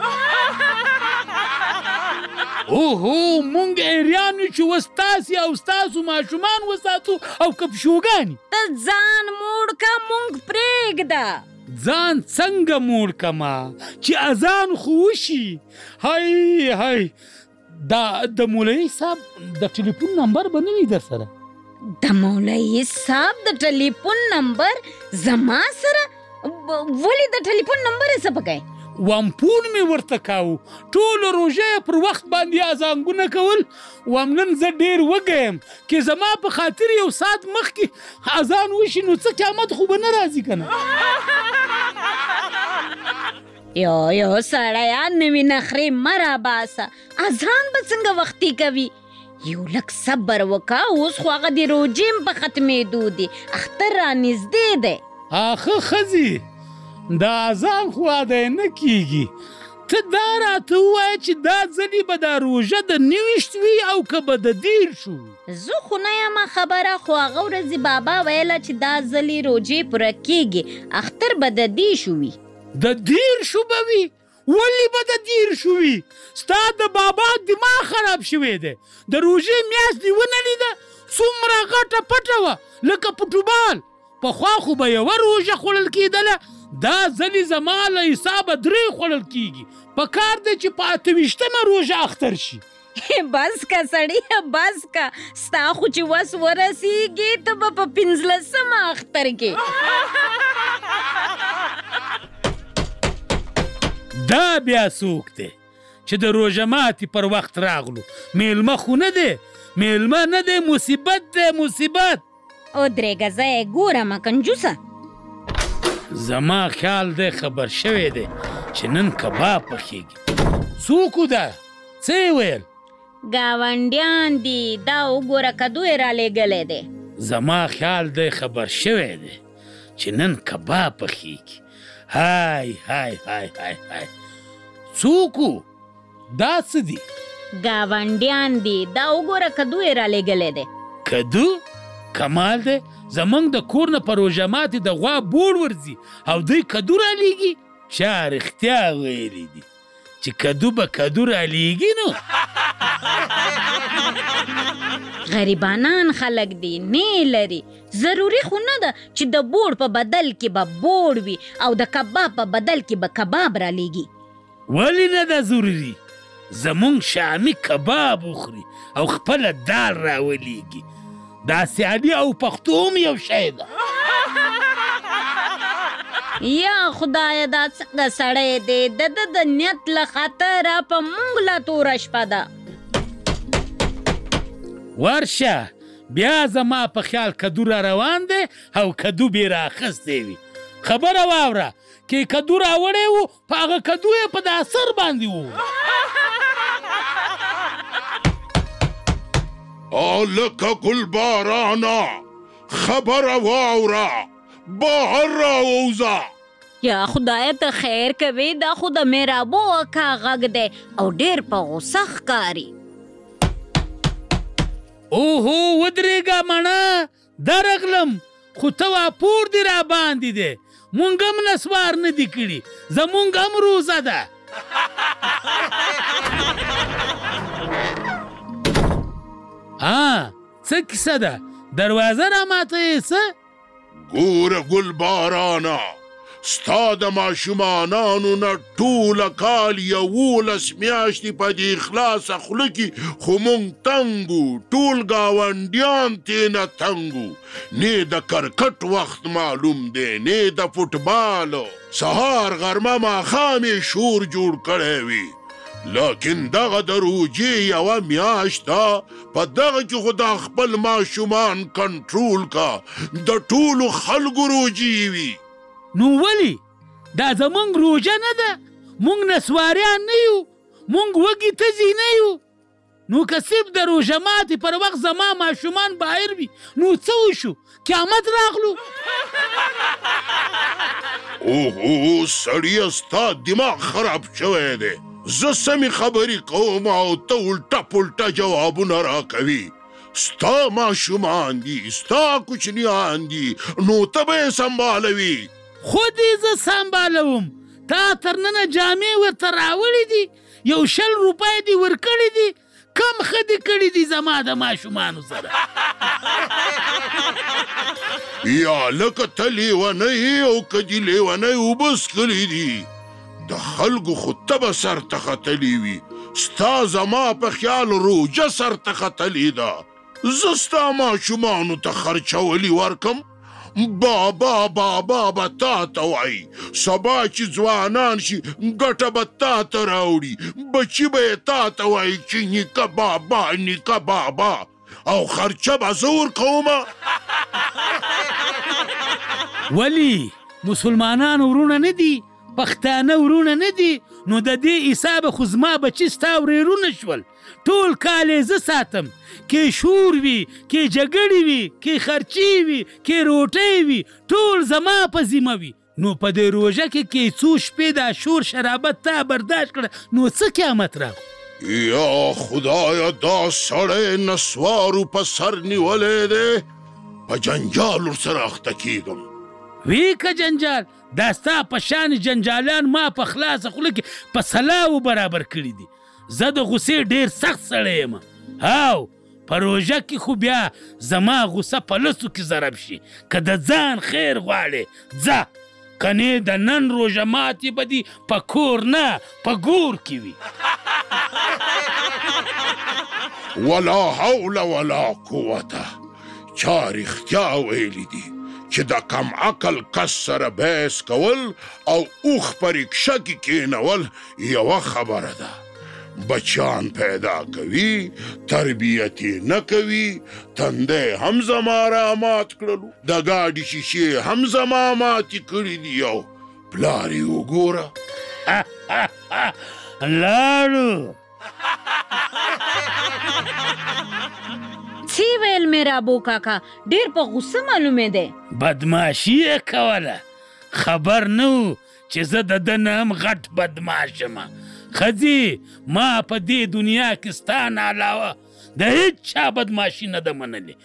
اوهو مونږ ایریانو چې وستاسي او ستاسو ماشومان وساتو او که پیشوګانې ته ځان موړ که مونږ پرېږده ځان څنګه موړ کما چې اذان خو وشي هی دا د مولوي صاحب د ټلیفون نمبر به نه وي در سره د مولوي صاحب د ټلیفون نمبر زما سره ولې د ټلیفون نمبر یې څه پکې وامپون مې ورته کاوه ټوله روژه یې پر وخت باندې اذانګونه کول وام نن زه ډېر وږیم که زما په خاطر 1 ساعت مخکې اذان وشي نو څه قیامت خو به نه راځي که نه یو سړیا نوي نخرې مه راباسه اذان به څنګه وختي کوي یو لږ صبر وکړه اوس خو هغه د روژې په ختمېدو دی اختر رانږدې دی آخه ښځې دا اذان خو ادا نه کیږي ته دا راته ووایه چې دا ځلې به دا روژه د 29 وي او که به د 10 شو زه خو نه یم خبره خو هغه ورځې بابا ویله چې دا ځلې روژې پوره کیږي اختر به د 10 وي د 10 شو به وي ولې به د 10 شو وي ستا د بابا دماغ خراب شوی دی د روژې میاشت دې ونه لیده څومره غټه پټه وه لکه فوټبال پخوا خو به یوه روژه خوړل کېدله دا ځلې زما له حسابه 3 خوړل کېږي په کار دی چې په 28مه روژه اختر شي بس کا سړی بس کا ستا خو چې وس ورسیږي ته به په 15 اختر کې دا بیا څوک دی چې د روژه ماتي پر وخت راغلو؟ میلمه خو نه دی، میلمه نه دی، مصیبت دی، مصیبت. او درېږه زه یې ګورم کنجوسه. زما خیال دی خبر شوی دی چې نن کباب پخېږي. څوک ده؟ څه یې ویل؟ ګاونډیان دي، دا وګوره کدو یې رالیږلی دی. زما خیال دی خبر شوی دی چې نن کباب پخېږي. های های های های های څوک دا څه دي؟ ګاونډیان دي، دا وګوره کدو یې رالیږلی دی. کدو؟ کمال دی، زمونږ د کور نه په روژه ماتي د غوا بوړ ورځي او دوی کدو رالیږي. چا رښتیا ویلي دي چې کدو به کدو رالیږي؟ نو غریبانان خلک دي، نه لري. ضروري خو نه ده چې د بوړ په بدل کې به بوړ وي او د کباب په بدل کې به کباب رالیږي. ولې نه ده ضروري؟ زمونږ شامي کباب وخوري او خپله دال راولیږي. دا سیالي او پښتو هم یو شی ده. یا خدایه دا څنګه سړی دی، د ده د نیت له خاطره په موږ لا توره شپه ده. ورشه بیا زما په خیال کدو را روان دی او کدو بې رااخیستی وي. خبره واوره کې کدو راوړی و په هغه کدو یې په دا سر باندې و. لکه ګل بارانا خبره واوره بهر راووځه. یا خدایه ته خیر کوي، دا خو د میرابو اکا غږ دی او ډېر په غوسه ښکاري. اوهو ودرېږه مڼه درغلم، خو ته واپور دې را باندې دی. مونږ هم نسوار نه دي کړي، زمونږ هم روزه ده. څه کیسه ده؟ دروازه را ماتوې څه؟ ګوره ګل بارانه، ستا د ماشومانانو نه ټوله کال 11 میاشتې په دې خلاصه خوله کې خو مونږ تنګ وو، ټول ګاونډیان تېنه تنګ وو. نه د کرکټ وخت معلوم دی، نه د فوټبالو. سهار غرمه ماښام یې شور جوړ کړی وي. لیکن دغه د روژې یوه میاشت ده، په دغه کې خو دا خپل ماشومان کنټرول کا، د ټولو خلکو روژې وي. نو ولې؟ دا زمونږ روژه نه ده، مونږ نسواریان نه یو، مونږ وږي تږي نه یو. نو که صرف د روژه ماتې پر وخت زما ماشومان بهر وي نو څه وشو؟ قیامت راغلو؟ اوهو سړیه ستا دماغ خراب شوی دی. زه سمې خبرې کوم او ته الټه پلټه جوابونه راکوي. ستا ماشومان دي، ستا کوچنیان دي، نو ته به یې سنبالوي. خود یې زه سنبالوم. تا تر ننه جامې ورته راوړې دي، 100 روپۍ دې ورکړې دي، کم ښه دې کړي دي زما د ماشومانو سره. یا لکه ته لیونی او که دې لیونی اوبه څښلي دي، د خلکو خو ته به سر ته ختلي وي. ستا زما په خیال روژه سر ته ختلې ده. زه ستا ماشومانو ته خرچولی ورکم، بابا بابا به تا ته وایي. سبا چې ځوانان شي ګټه به تا ته راوړي، بچي به یې تا ته وایي چې نیکه بابا نیکه بابا، او خرچه به زه ورکومه. ولې مسلمانان ورونه نه دي؟ پښتانه ورونه نه دي؟ نو د دې حسابه خو زما بچي ستا ورېرونه شول. ټول کال یې زه ساتم، کې شور وي، کې جګړې وي، کې خرچې وي، کې روټۍ وي، ټول زما په ذمه وي. نو په دې روژه کې څو شپې دا شور شرابت تا برداشت کړه، نو څه قیامت راغو؟ یا خدایه دا سړی نسوارو په سر نیولی دی، په جنجال ورسره اخته کېږم. وی که جنجال؟ دا ستا په شان جنجالان ما په خلاصه خوله کې په سلاو برابر کړي دي. زه د غصې ډېر سخت سړی یم. او په روژه کې خو بیا زما غصه په لسو کې ضرب شي. که د ځان خیر غواړې ځه، کنې د نن روژه ماتې به دي په کور نه په ګور کې وي. ولا حول ولا قوته. چا رښتیا ویلي دي چې د کم عقل کس سره بحث کول او اوښ په رکشه کې کېنول یوه خبره ده. بچیان پیدا کوي، تربیت یې نه کوي، تندی هم زما رامات کړلو، د ګاډي شیشې هم زما ماتې کړي دي او پلار یې وګوره. لاړو څه ویل مې رابو کاکا؟ ډېر په غوسه معلومې دی. بدماشي یې کوله، خبر نه و چې زه د ده نه هم غټ بدماش یم. ښځې ما په دې دنیا کې ستا نه علاوه د هېڅ چا بدماشي نه ده منلې.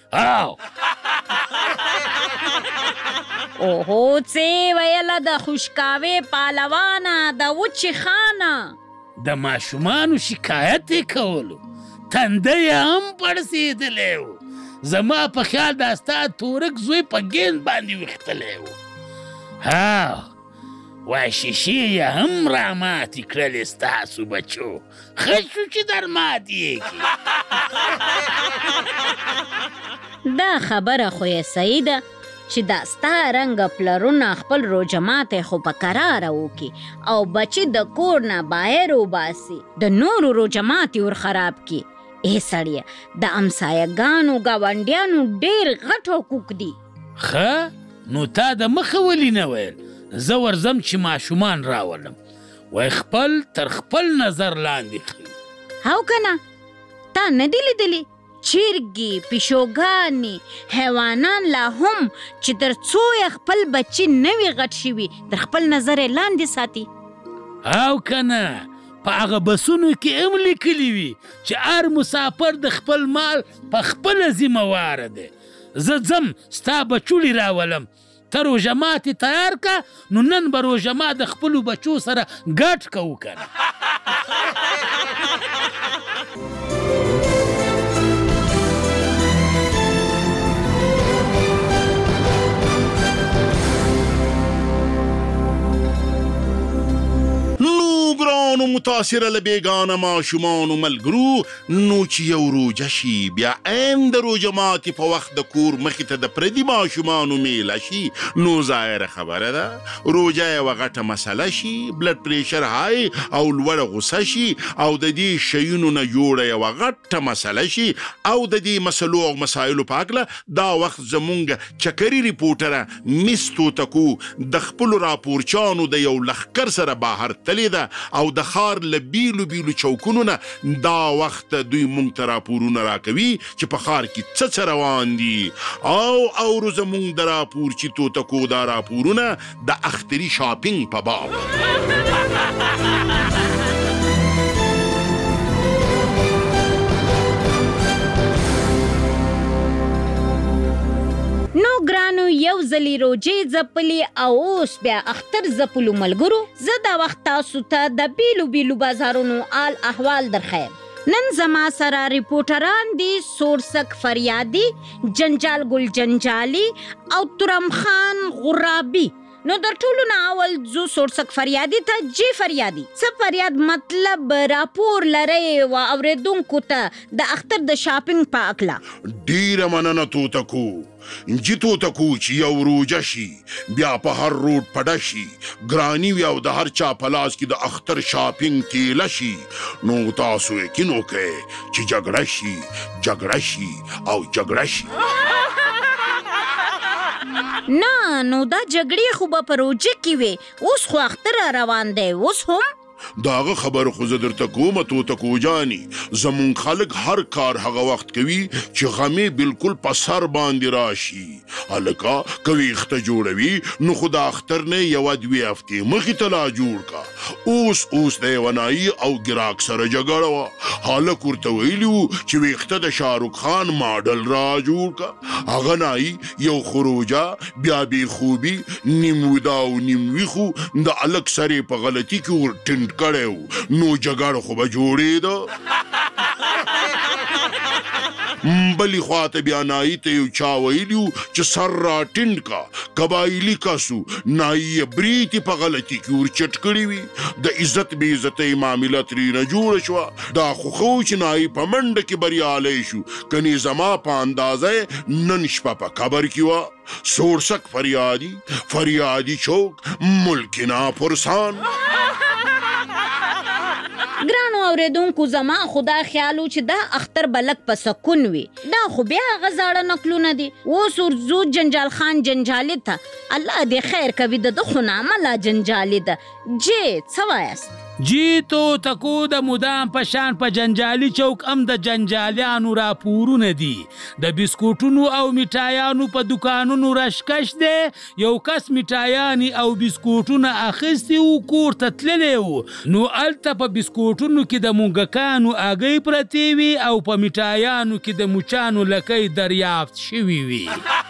اوهو څه ویله د خوشکاوې پهلوانه، د وچې خانه. د ماشومانو شکایت یې کولو، تنده یې هم پړسېدلی و. زما په خیال دا ستا تورک زوی په ګیند باندې ویښتلی و. وای شیشې یې هم راماتې کړلې ستاسو بچو. ښه شو چې در ماتې یې کړي. دا خبره خو یې صحیح ده چې دا ستا رنګه پلرونه خپل روجماتې خو په کراره وکړي او بچي د کور نه بهر وباسي، د نورو روجماتې ور خراب کړي. ای سړیه، د امسایهګانو ګاونډیانو ډېر غټ حقوق دي. ښه نو تا د مخه ولې نه ویل؟ زه ورځم چې ماشومان راولم، وای خپل تر خپل نظر لاندې ښیي. هاو که نه، تا نه دي لیدلي چرګې، پیشوګانې، حیوانان لا هم چې تر څو یې خپل بچي نه وي غټ شوي تر خپل نظر یې لاندې ساتي. هاو که نه، په هغه بسونو کې هم لیکلي وي چې هر مسافر د خپل مال په خپله ذمه واره دی. زه ځم ستا بچوړي راولم، ته روژه ماتې تیار که، نو نن به روژه مات د خپلو بچو سره ګډ کوو که نه. ګرانو متاثره له بېګانه ماشومانو ملګرو، نو چې یو روژه شي بیا عین د روژه ماتې په وخت د کور مخې ته د پردي ماشومانو میله شي، نو ظاهره خبره ده روژه یوه غټه مسله شي، بلډ پریشر های او لوړه غوسه شي او د دې شیونو نه جوړه یوه غټه مسله شي. او د دې مسلو او مسایلو په هکله دا وخت زمونږ چکري ریپورټره مس توتکو د خپلو راپورچانو د یو لښکر سره بهر تلې ده او د ښار له بیلو بیلو چوکونو نه دا وخت دوی مونږ ته راپورونه راکوي چې په ښار کې څه روان دي. او اورو زمونږ د راپورچي توتکو دا راپورونه د اختري شاپینګ په باب. نو ګرانو، یو ځلې روجې ځپلې او اوس بیا اختر ځپلو ملګرو، زه دا وخت تاسو ته د بیلو بیلو بازارونو آل احوال درخیم. نن زما سره ریپورټران دي سورسک فریادي، جنجال ګل جنجالي او ترم خان غرابي. نو در ټولو نه اول زو سورسک فریادي ته. جی فریادي، څه فریاد مطلب راپور لرئ و اوریدونکو ته د اختر د شاپینګ په هکله؟ ډیره مننه توتکو. جی توتکو چې یو روژه شي بیا په هر روډ پډه شي، ګراني وي او د هر چا په لاس کې د اختر شاپینګ تیله شي، نو تاسو یقین وکړئ چې جګړه شي، جګړه شي او جګړه شي. نه نو دا جګړې خو به په روژه کې وي، اوس خو اختر روان دی. اوس هم داغه خبر خو زه درته کوم توتکو جاني، زمونږ خلک هر کار هغه وخت کوي چې غمې بالکل په سر باندې راشي. هلکه که ویښته جوړوي نو خو د اختر نه یوه دوې هفتې مخې ته لا جوړ کا. اوس د یوه نایي او ګراک سره جګړه وه. هلک ورته ویلي وو چې ویښته د شاهرخ خان ماډل را جوړ کا. هغه نایي یو خروجه بیا بې خوبي، نیم وده او نیم ویښو، د هلک سر یې په غلطي کې ور ټینډ کړی و، نو جګړه خو به جوړېده. بلی خواته بیا نایی ته یو چا ویلیو چې سر را ټینډ کا قبایلي کسو نایی بریتي په غلطي کې ورچټ کړي وي د عزت بې عزتۍ معامله ترېنه جوړه شوه دا خو ښه چې نایی په منډه کې بریالی شو کنې زما په اندازه نن شپه په قبر کې وه سورسک فریادی چوک ملکنا پرسان ګرانو اوریدونکو زما خدا خیالو چې دا اختر بلک په سکون وي دا خو بیا غزاړه نقلونه دي اوس ورځو جنجال خان جنجالي ته الله دې خیر کوي د خو نامه لا جنجالي ده جی څه وایاست جی تو تکو د مدام پشان په جنجالي چوک ام د جنجالیانو راپورونه دي د بسکوټونو او میټایانو په دکانونو رشکش دی یو کس میټایانی او بسکوټونه اخیستي و کور ته تللی و نو الته په بسکوټونو کې د موږکانو اګۍ پرتې وي او په میټایانو کې د مچانو لکۍ دریافت شوي وي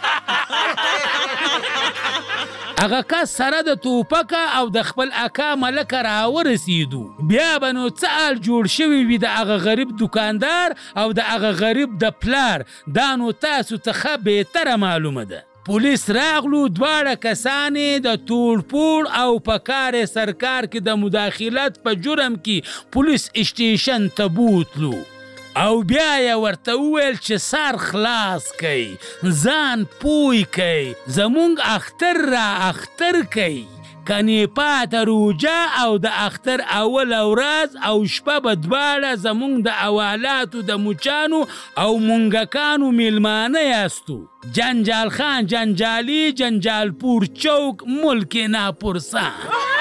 هغه کس سره د توپکه او د خپل اکا ملکه راورسېدو بیا به نو څه حال جوړ شوي وي د هغه غریب دکاندار او د هغه غریب د پلار دا نو تاسو ته بهتره معلومه ده پولیس راغلو دواړه کسانې د توړپوړ او په کار سرکار کې د مداخلت په جرم کې پولیس اسټیشن ته بوتلو او بیا یې ورته وویل چې سر خلاص کئ ځان پوی کئ زمونږ اختر را اختر کئ کنې پاته روجه او د اختر اول ورځ او شپه به دواړه زمونږ د اوالاتو د مچانو او مونږکانو میلمانه یاستو جنجال خان جنجالي جنجالپور چوک ملک ناپرسان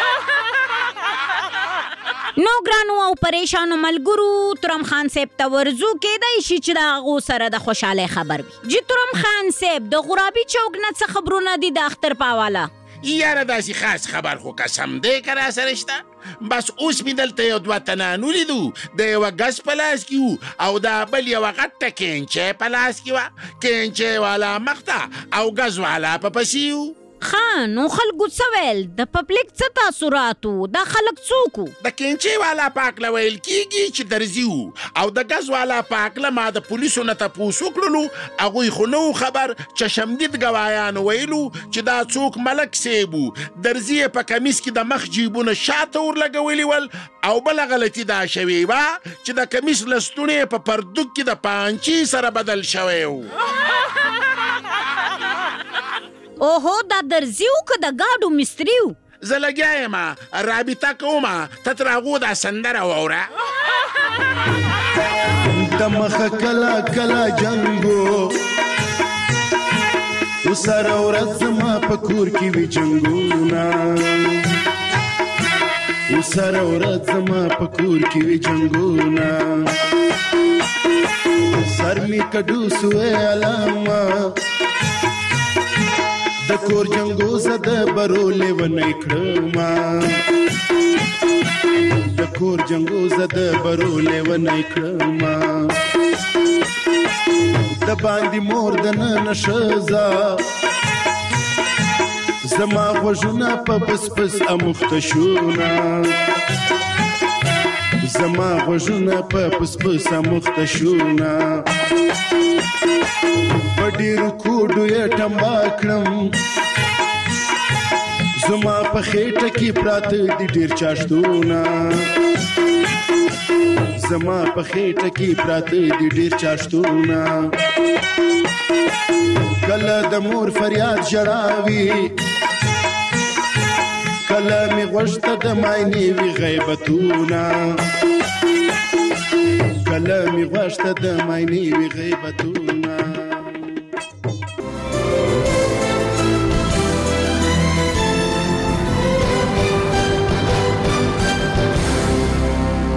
نو ګرانو او پریشانو ملګرو ترم خان صاحب ته ورزو کېدای شي چې د هغو سره د خوشحالۍ خبر وي جی ترم خان صاحب د غرابي چوک نه څه خبرونه دي د اختر په حواله یاره داسې خاص خبر خو قسم دی که راسره شته بس اوس مې دلته یو دوه تنان ولیدو د یوه ګز په لاس کې وو او دا بل یوه غټه کینچی په لاس کې وه کینچی والا مخته او ګز والا په پسې وو خان نو خلکو څه ویل د پبلک څه تاثراتو دا خلک څوک د کینچی والا پاکله ویل کیږي چې درزي وو او د ګز والا پاکله ما د پولیسو نه تپوس وکړلو هغوی خو نه خبر چې شمدید ګواهیانو ویلو چې دا څوک ملک صاحب وو درزي یې په کمیس کې د مخ جیبونه شاته ورلګولي ول او بله غلطي دا شوې وه چې د کمیس لستونه یې په پردوک کې د پانچي سره بدل شوی وو اوهو دا درزیو که د ګاډو مستریو زه لګیا یم رابطه کومه ته تر هغو دا سندره واوره د مخه کله کله جنګو اوس هره ورځ زما په کور کې وي جنګونه اوس هره ورځ زما په کور کې وي جنګونه سر مې کډو سوی علامه د کور جنګو زه د برو لیونی کړمه د کور جنګو زه د برو لیونی کړمه د باندې مور د ننه ښځه زما غوږونه په پس پس اموخته شونه زما غوږونه په پس پس اموخته شونه په ډېرو کوډو یې ټمبا کړم زما په خېټه کې پراته دي ډېر چاشتونه زما په خېټه کې پراته دي ډېر چاشتونه کله د مور فریاد ژړاوي کله مې غوږ ته د ماینې وي غیبتونه کله مې غوږ ته د ماینې وي غیبتونه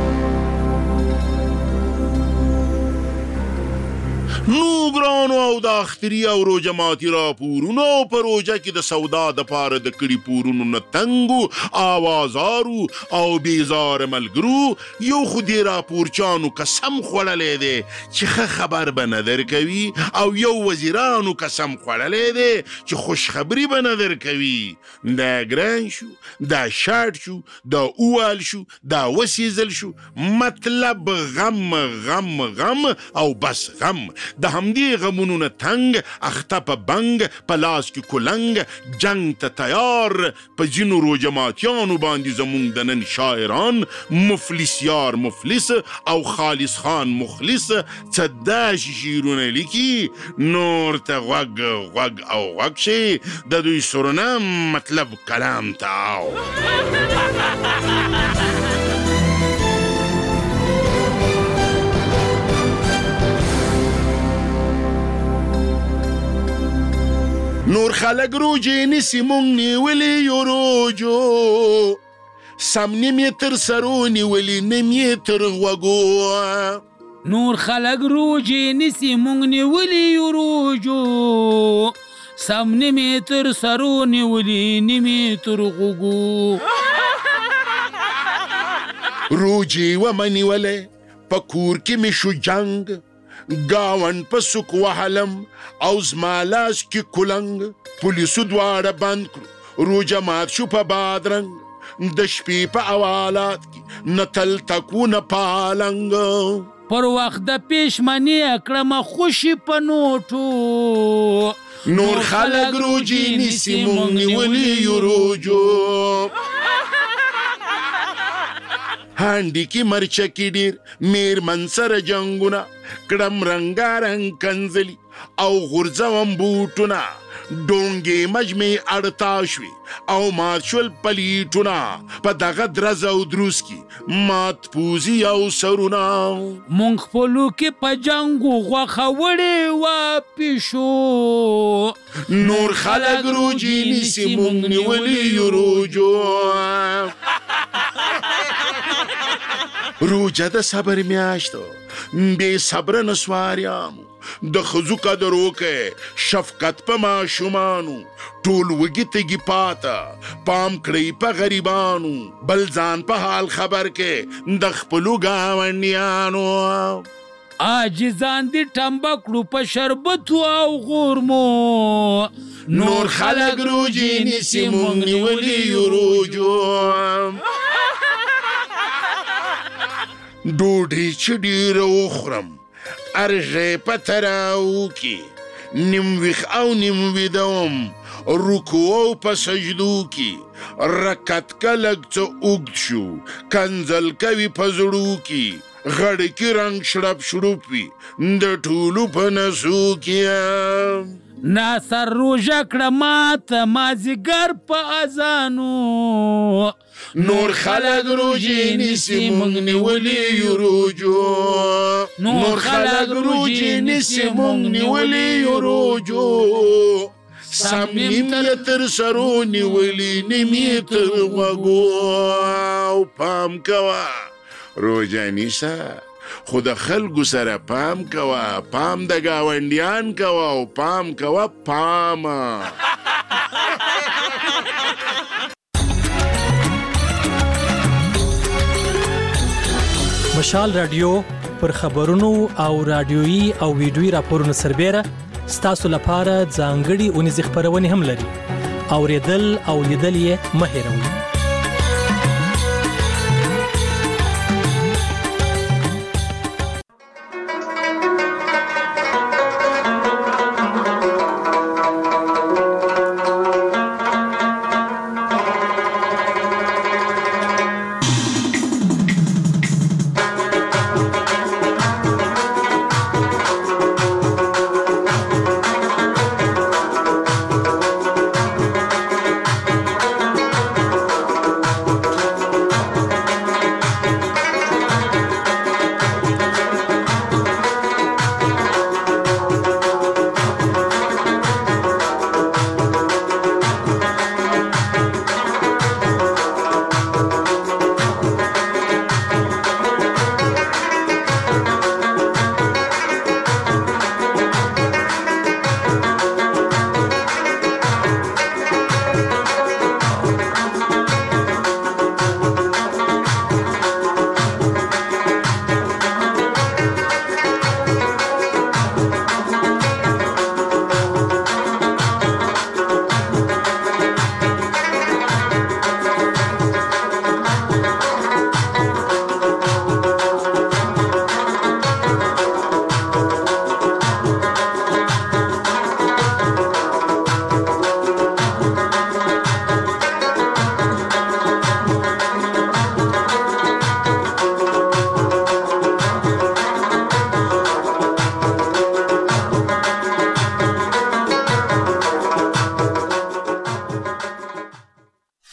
نو ګرانو او د د اختري او روژه ماتي راپورونو په روژه کې د سودا د پاره د کړي پورونو نه تنګو آوازارو او بیزار ملګرو یو خو دې راپورچانو قسم خوړلی دی چې ښه خبر به نه درکوي او یو وزیرانو قسم خوړلی دی چې خوشخبري به نه درکوي. دا ګران شو، دا شاټ شو، دا اوال شو، دا وسیزل شو، مطلب غم غم غم او بس غم. د همدې غمونو نه تنګ اخته په بنګ په لاس کې کلنګ جنگ ته تیار په ځینو روژه ماتیانو باندې زمونږ د نن شاعران مفلس یار مفلس او خالص خان مخلص څه داسې شعرونه لیکي نور ته غوږ غوږ او غوږ شي د دوی سرنم مطلب کلام ته آو. نور خلق روجې نیسي مونږ نیولې یو روجو سم نیم یې تر سرو نیولې نیم یې تر غوږو. نور خلق روجې نیسي مونږ نیولې یو روجو سم نیم یې تر سرو نیولې نیم یې تر غوږو. روجې ومه نیولې په کور کې مې شو جنګ گاون په سوک وهلم او زما لاس کې کلنګ پولیسو دواړه بند کړو روژه مات شو په بادرنګ د شپې په اوالات کې نه تل تکو نه پالنګ. پر وخت د پېشمني کړمه خوشي په نوټو نور خلق روجې نیسي مونږ نیولې یو روجو. هانډي کې مرچکي ډېر میرمن سره جنګونه کړم رنګارنګ کنځلي او غورځوم بوټونه ډونګې مجمې اړتا شوې او مات شول پلیټونه په دغه درز او دروس کې مات پوزي او سرونه. مونږ خپلو کې په جنګو غوښه وړې وه پیشو نور خلق روجې نیسي مونږ نیولې یو روجو. روژه د صبر میاشتو بې صبره نسواریانو د ښځو قدر وکئ شفقت په ماشومانو ټول وږي تږي پاته پام کړئ په غریبانو بل ځان په حال خبر کې د خپلو ګاونډیانو. عاجزان دي ټمبه کړو په شربتو او غورمو نور خلق روجې نیسي مونږ نیولې یو روجو. ډوډۍ چې ډېره وخورم ارژې په تراو کې نیم ویښ او نیم ویده وم رکوع او په سجدو کې رکعت که لږ څه اوږد شو کنځل کوي په زړو کې غړ کې رنګ شړپ شړوپ وي د ټولو په نسو کې. ناصر روژه کړه ماته مازدیګر په اذانو نور خلق روجې نیسي مونږ نیولې یو روجو. نور خلق روجې نیسي مونږ نیولې یو روجو سم نیم یې تر سرو نیولې نیم یې تر غوږو. او پام کوه روژه نیسه خو د خلکو سره پام کوه پام د ګاونډیان کوه او پام کوه پامه. مشال رادیو پر خبرونو او رادیويي او ویډیويي راپورونو سربېره ستاسو لپاره ځانګړي اونیزې خپرونې هم لري. اوریدل او لیدل یې مه هېروئ.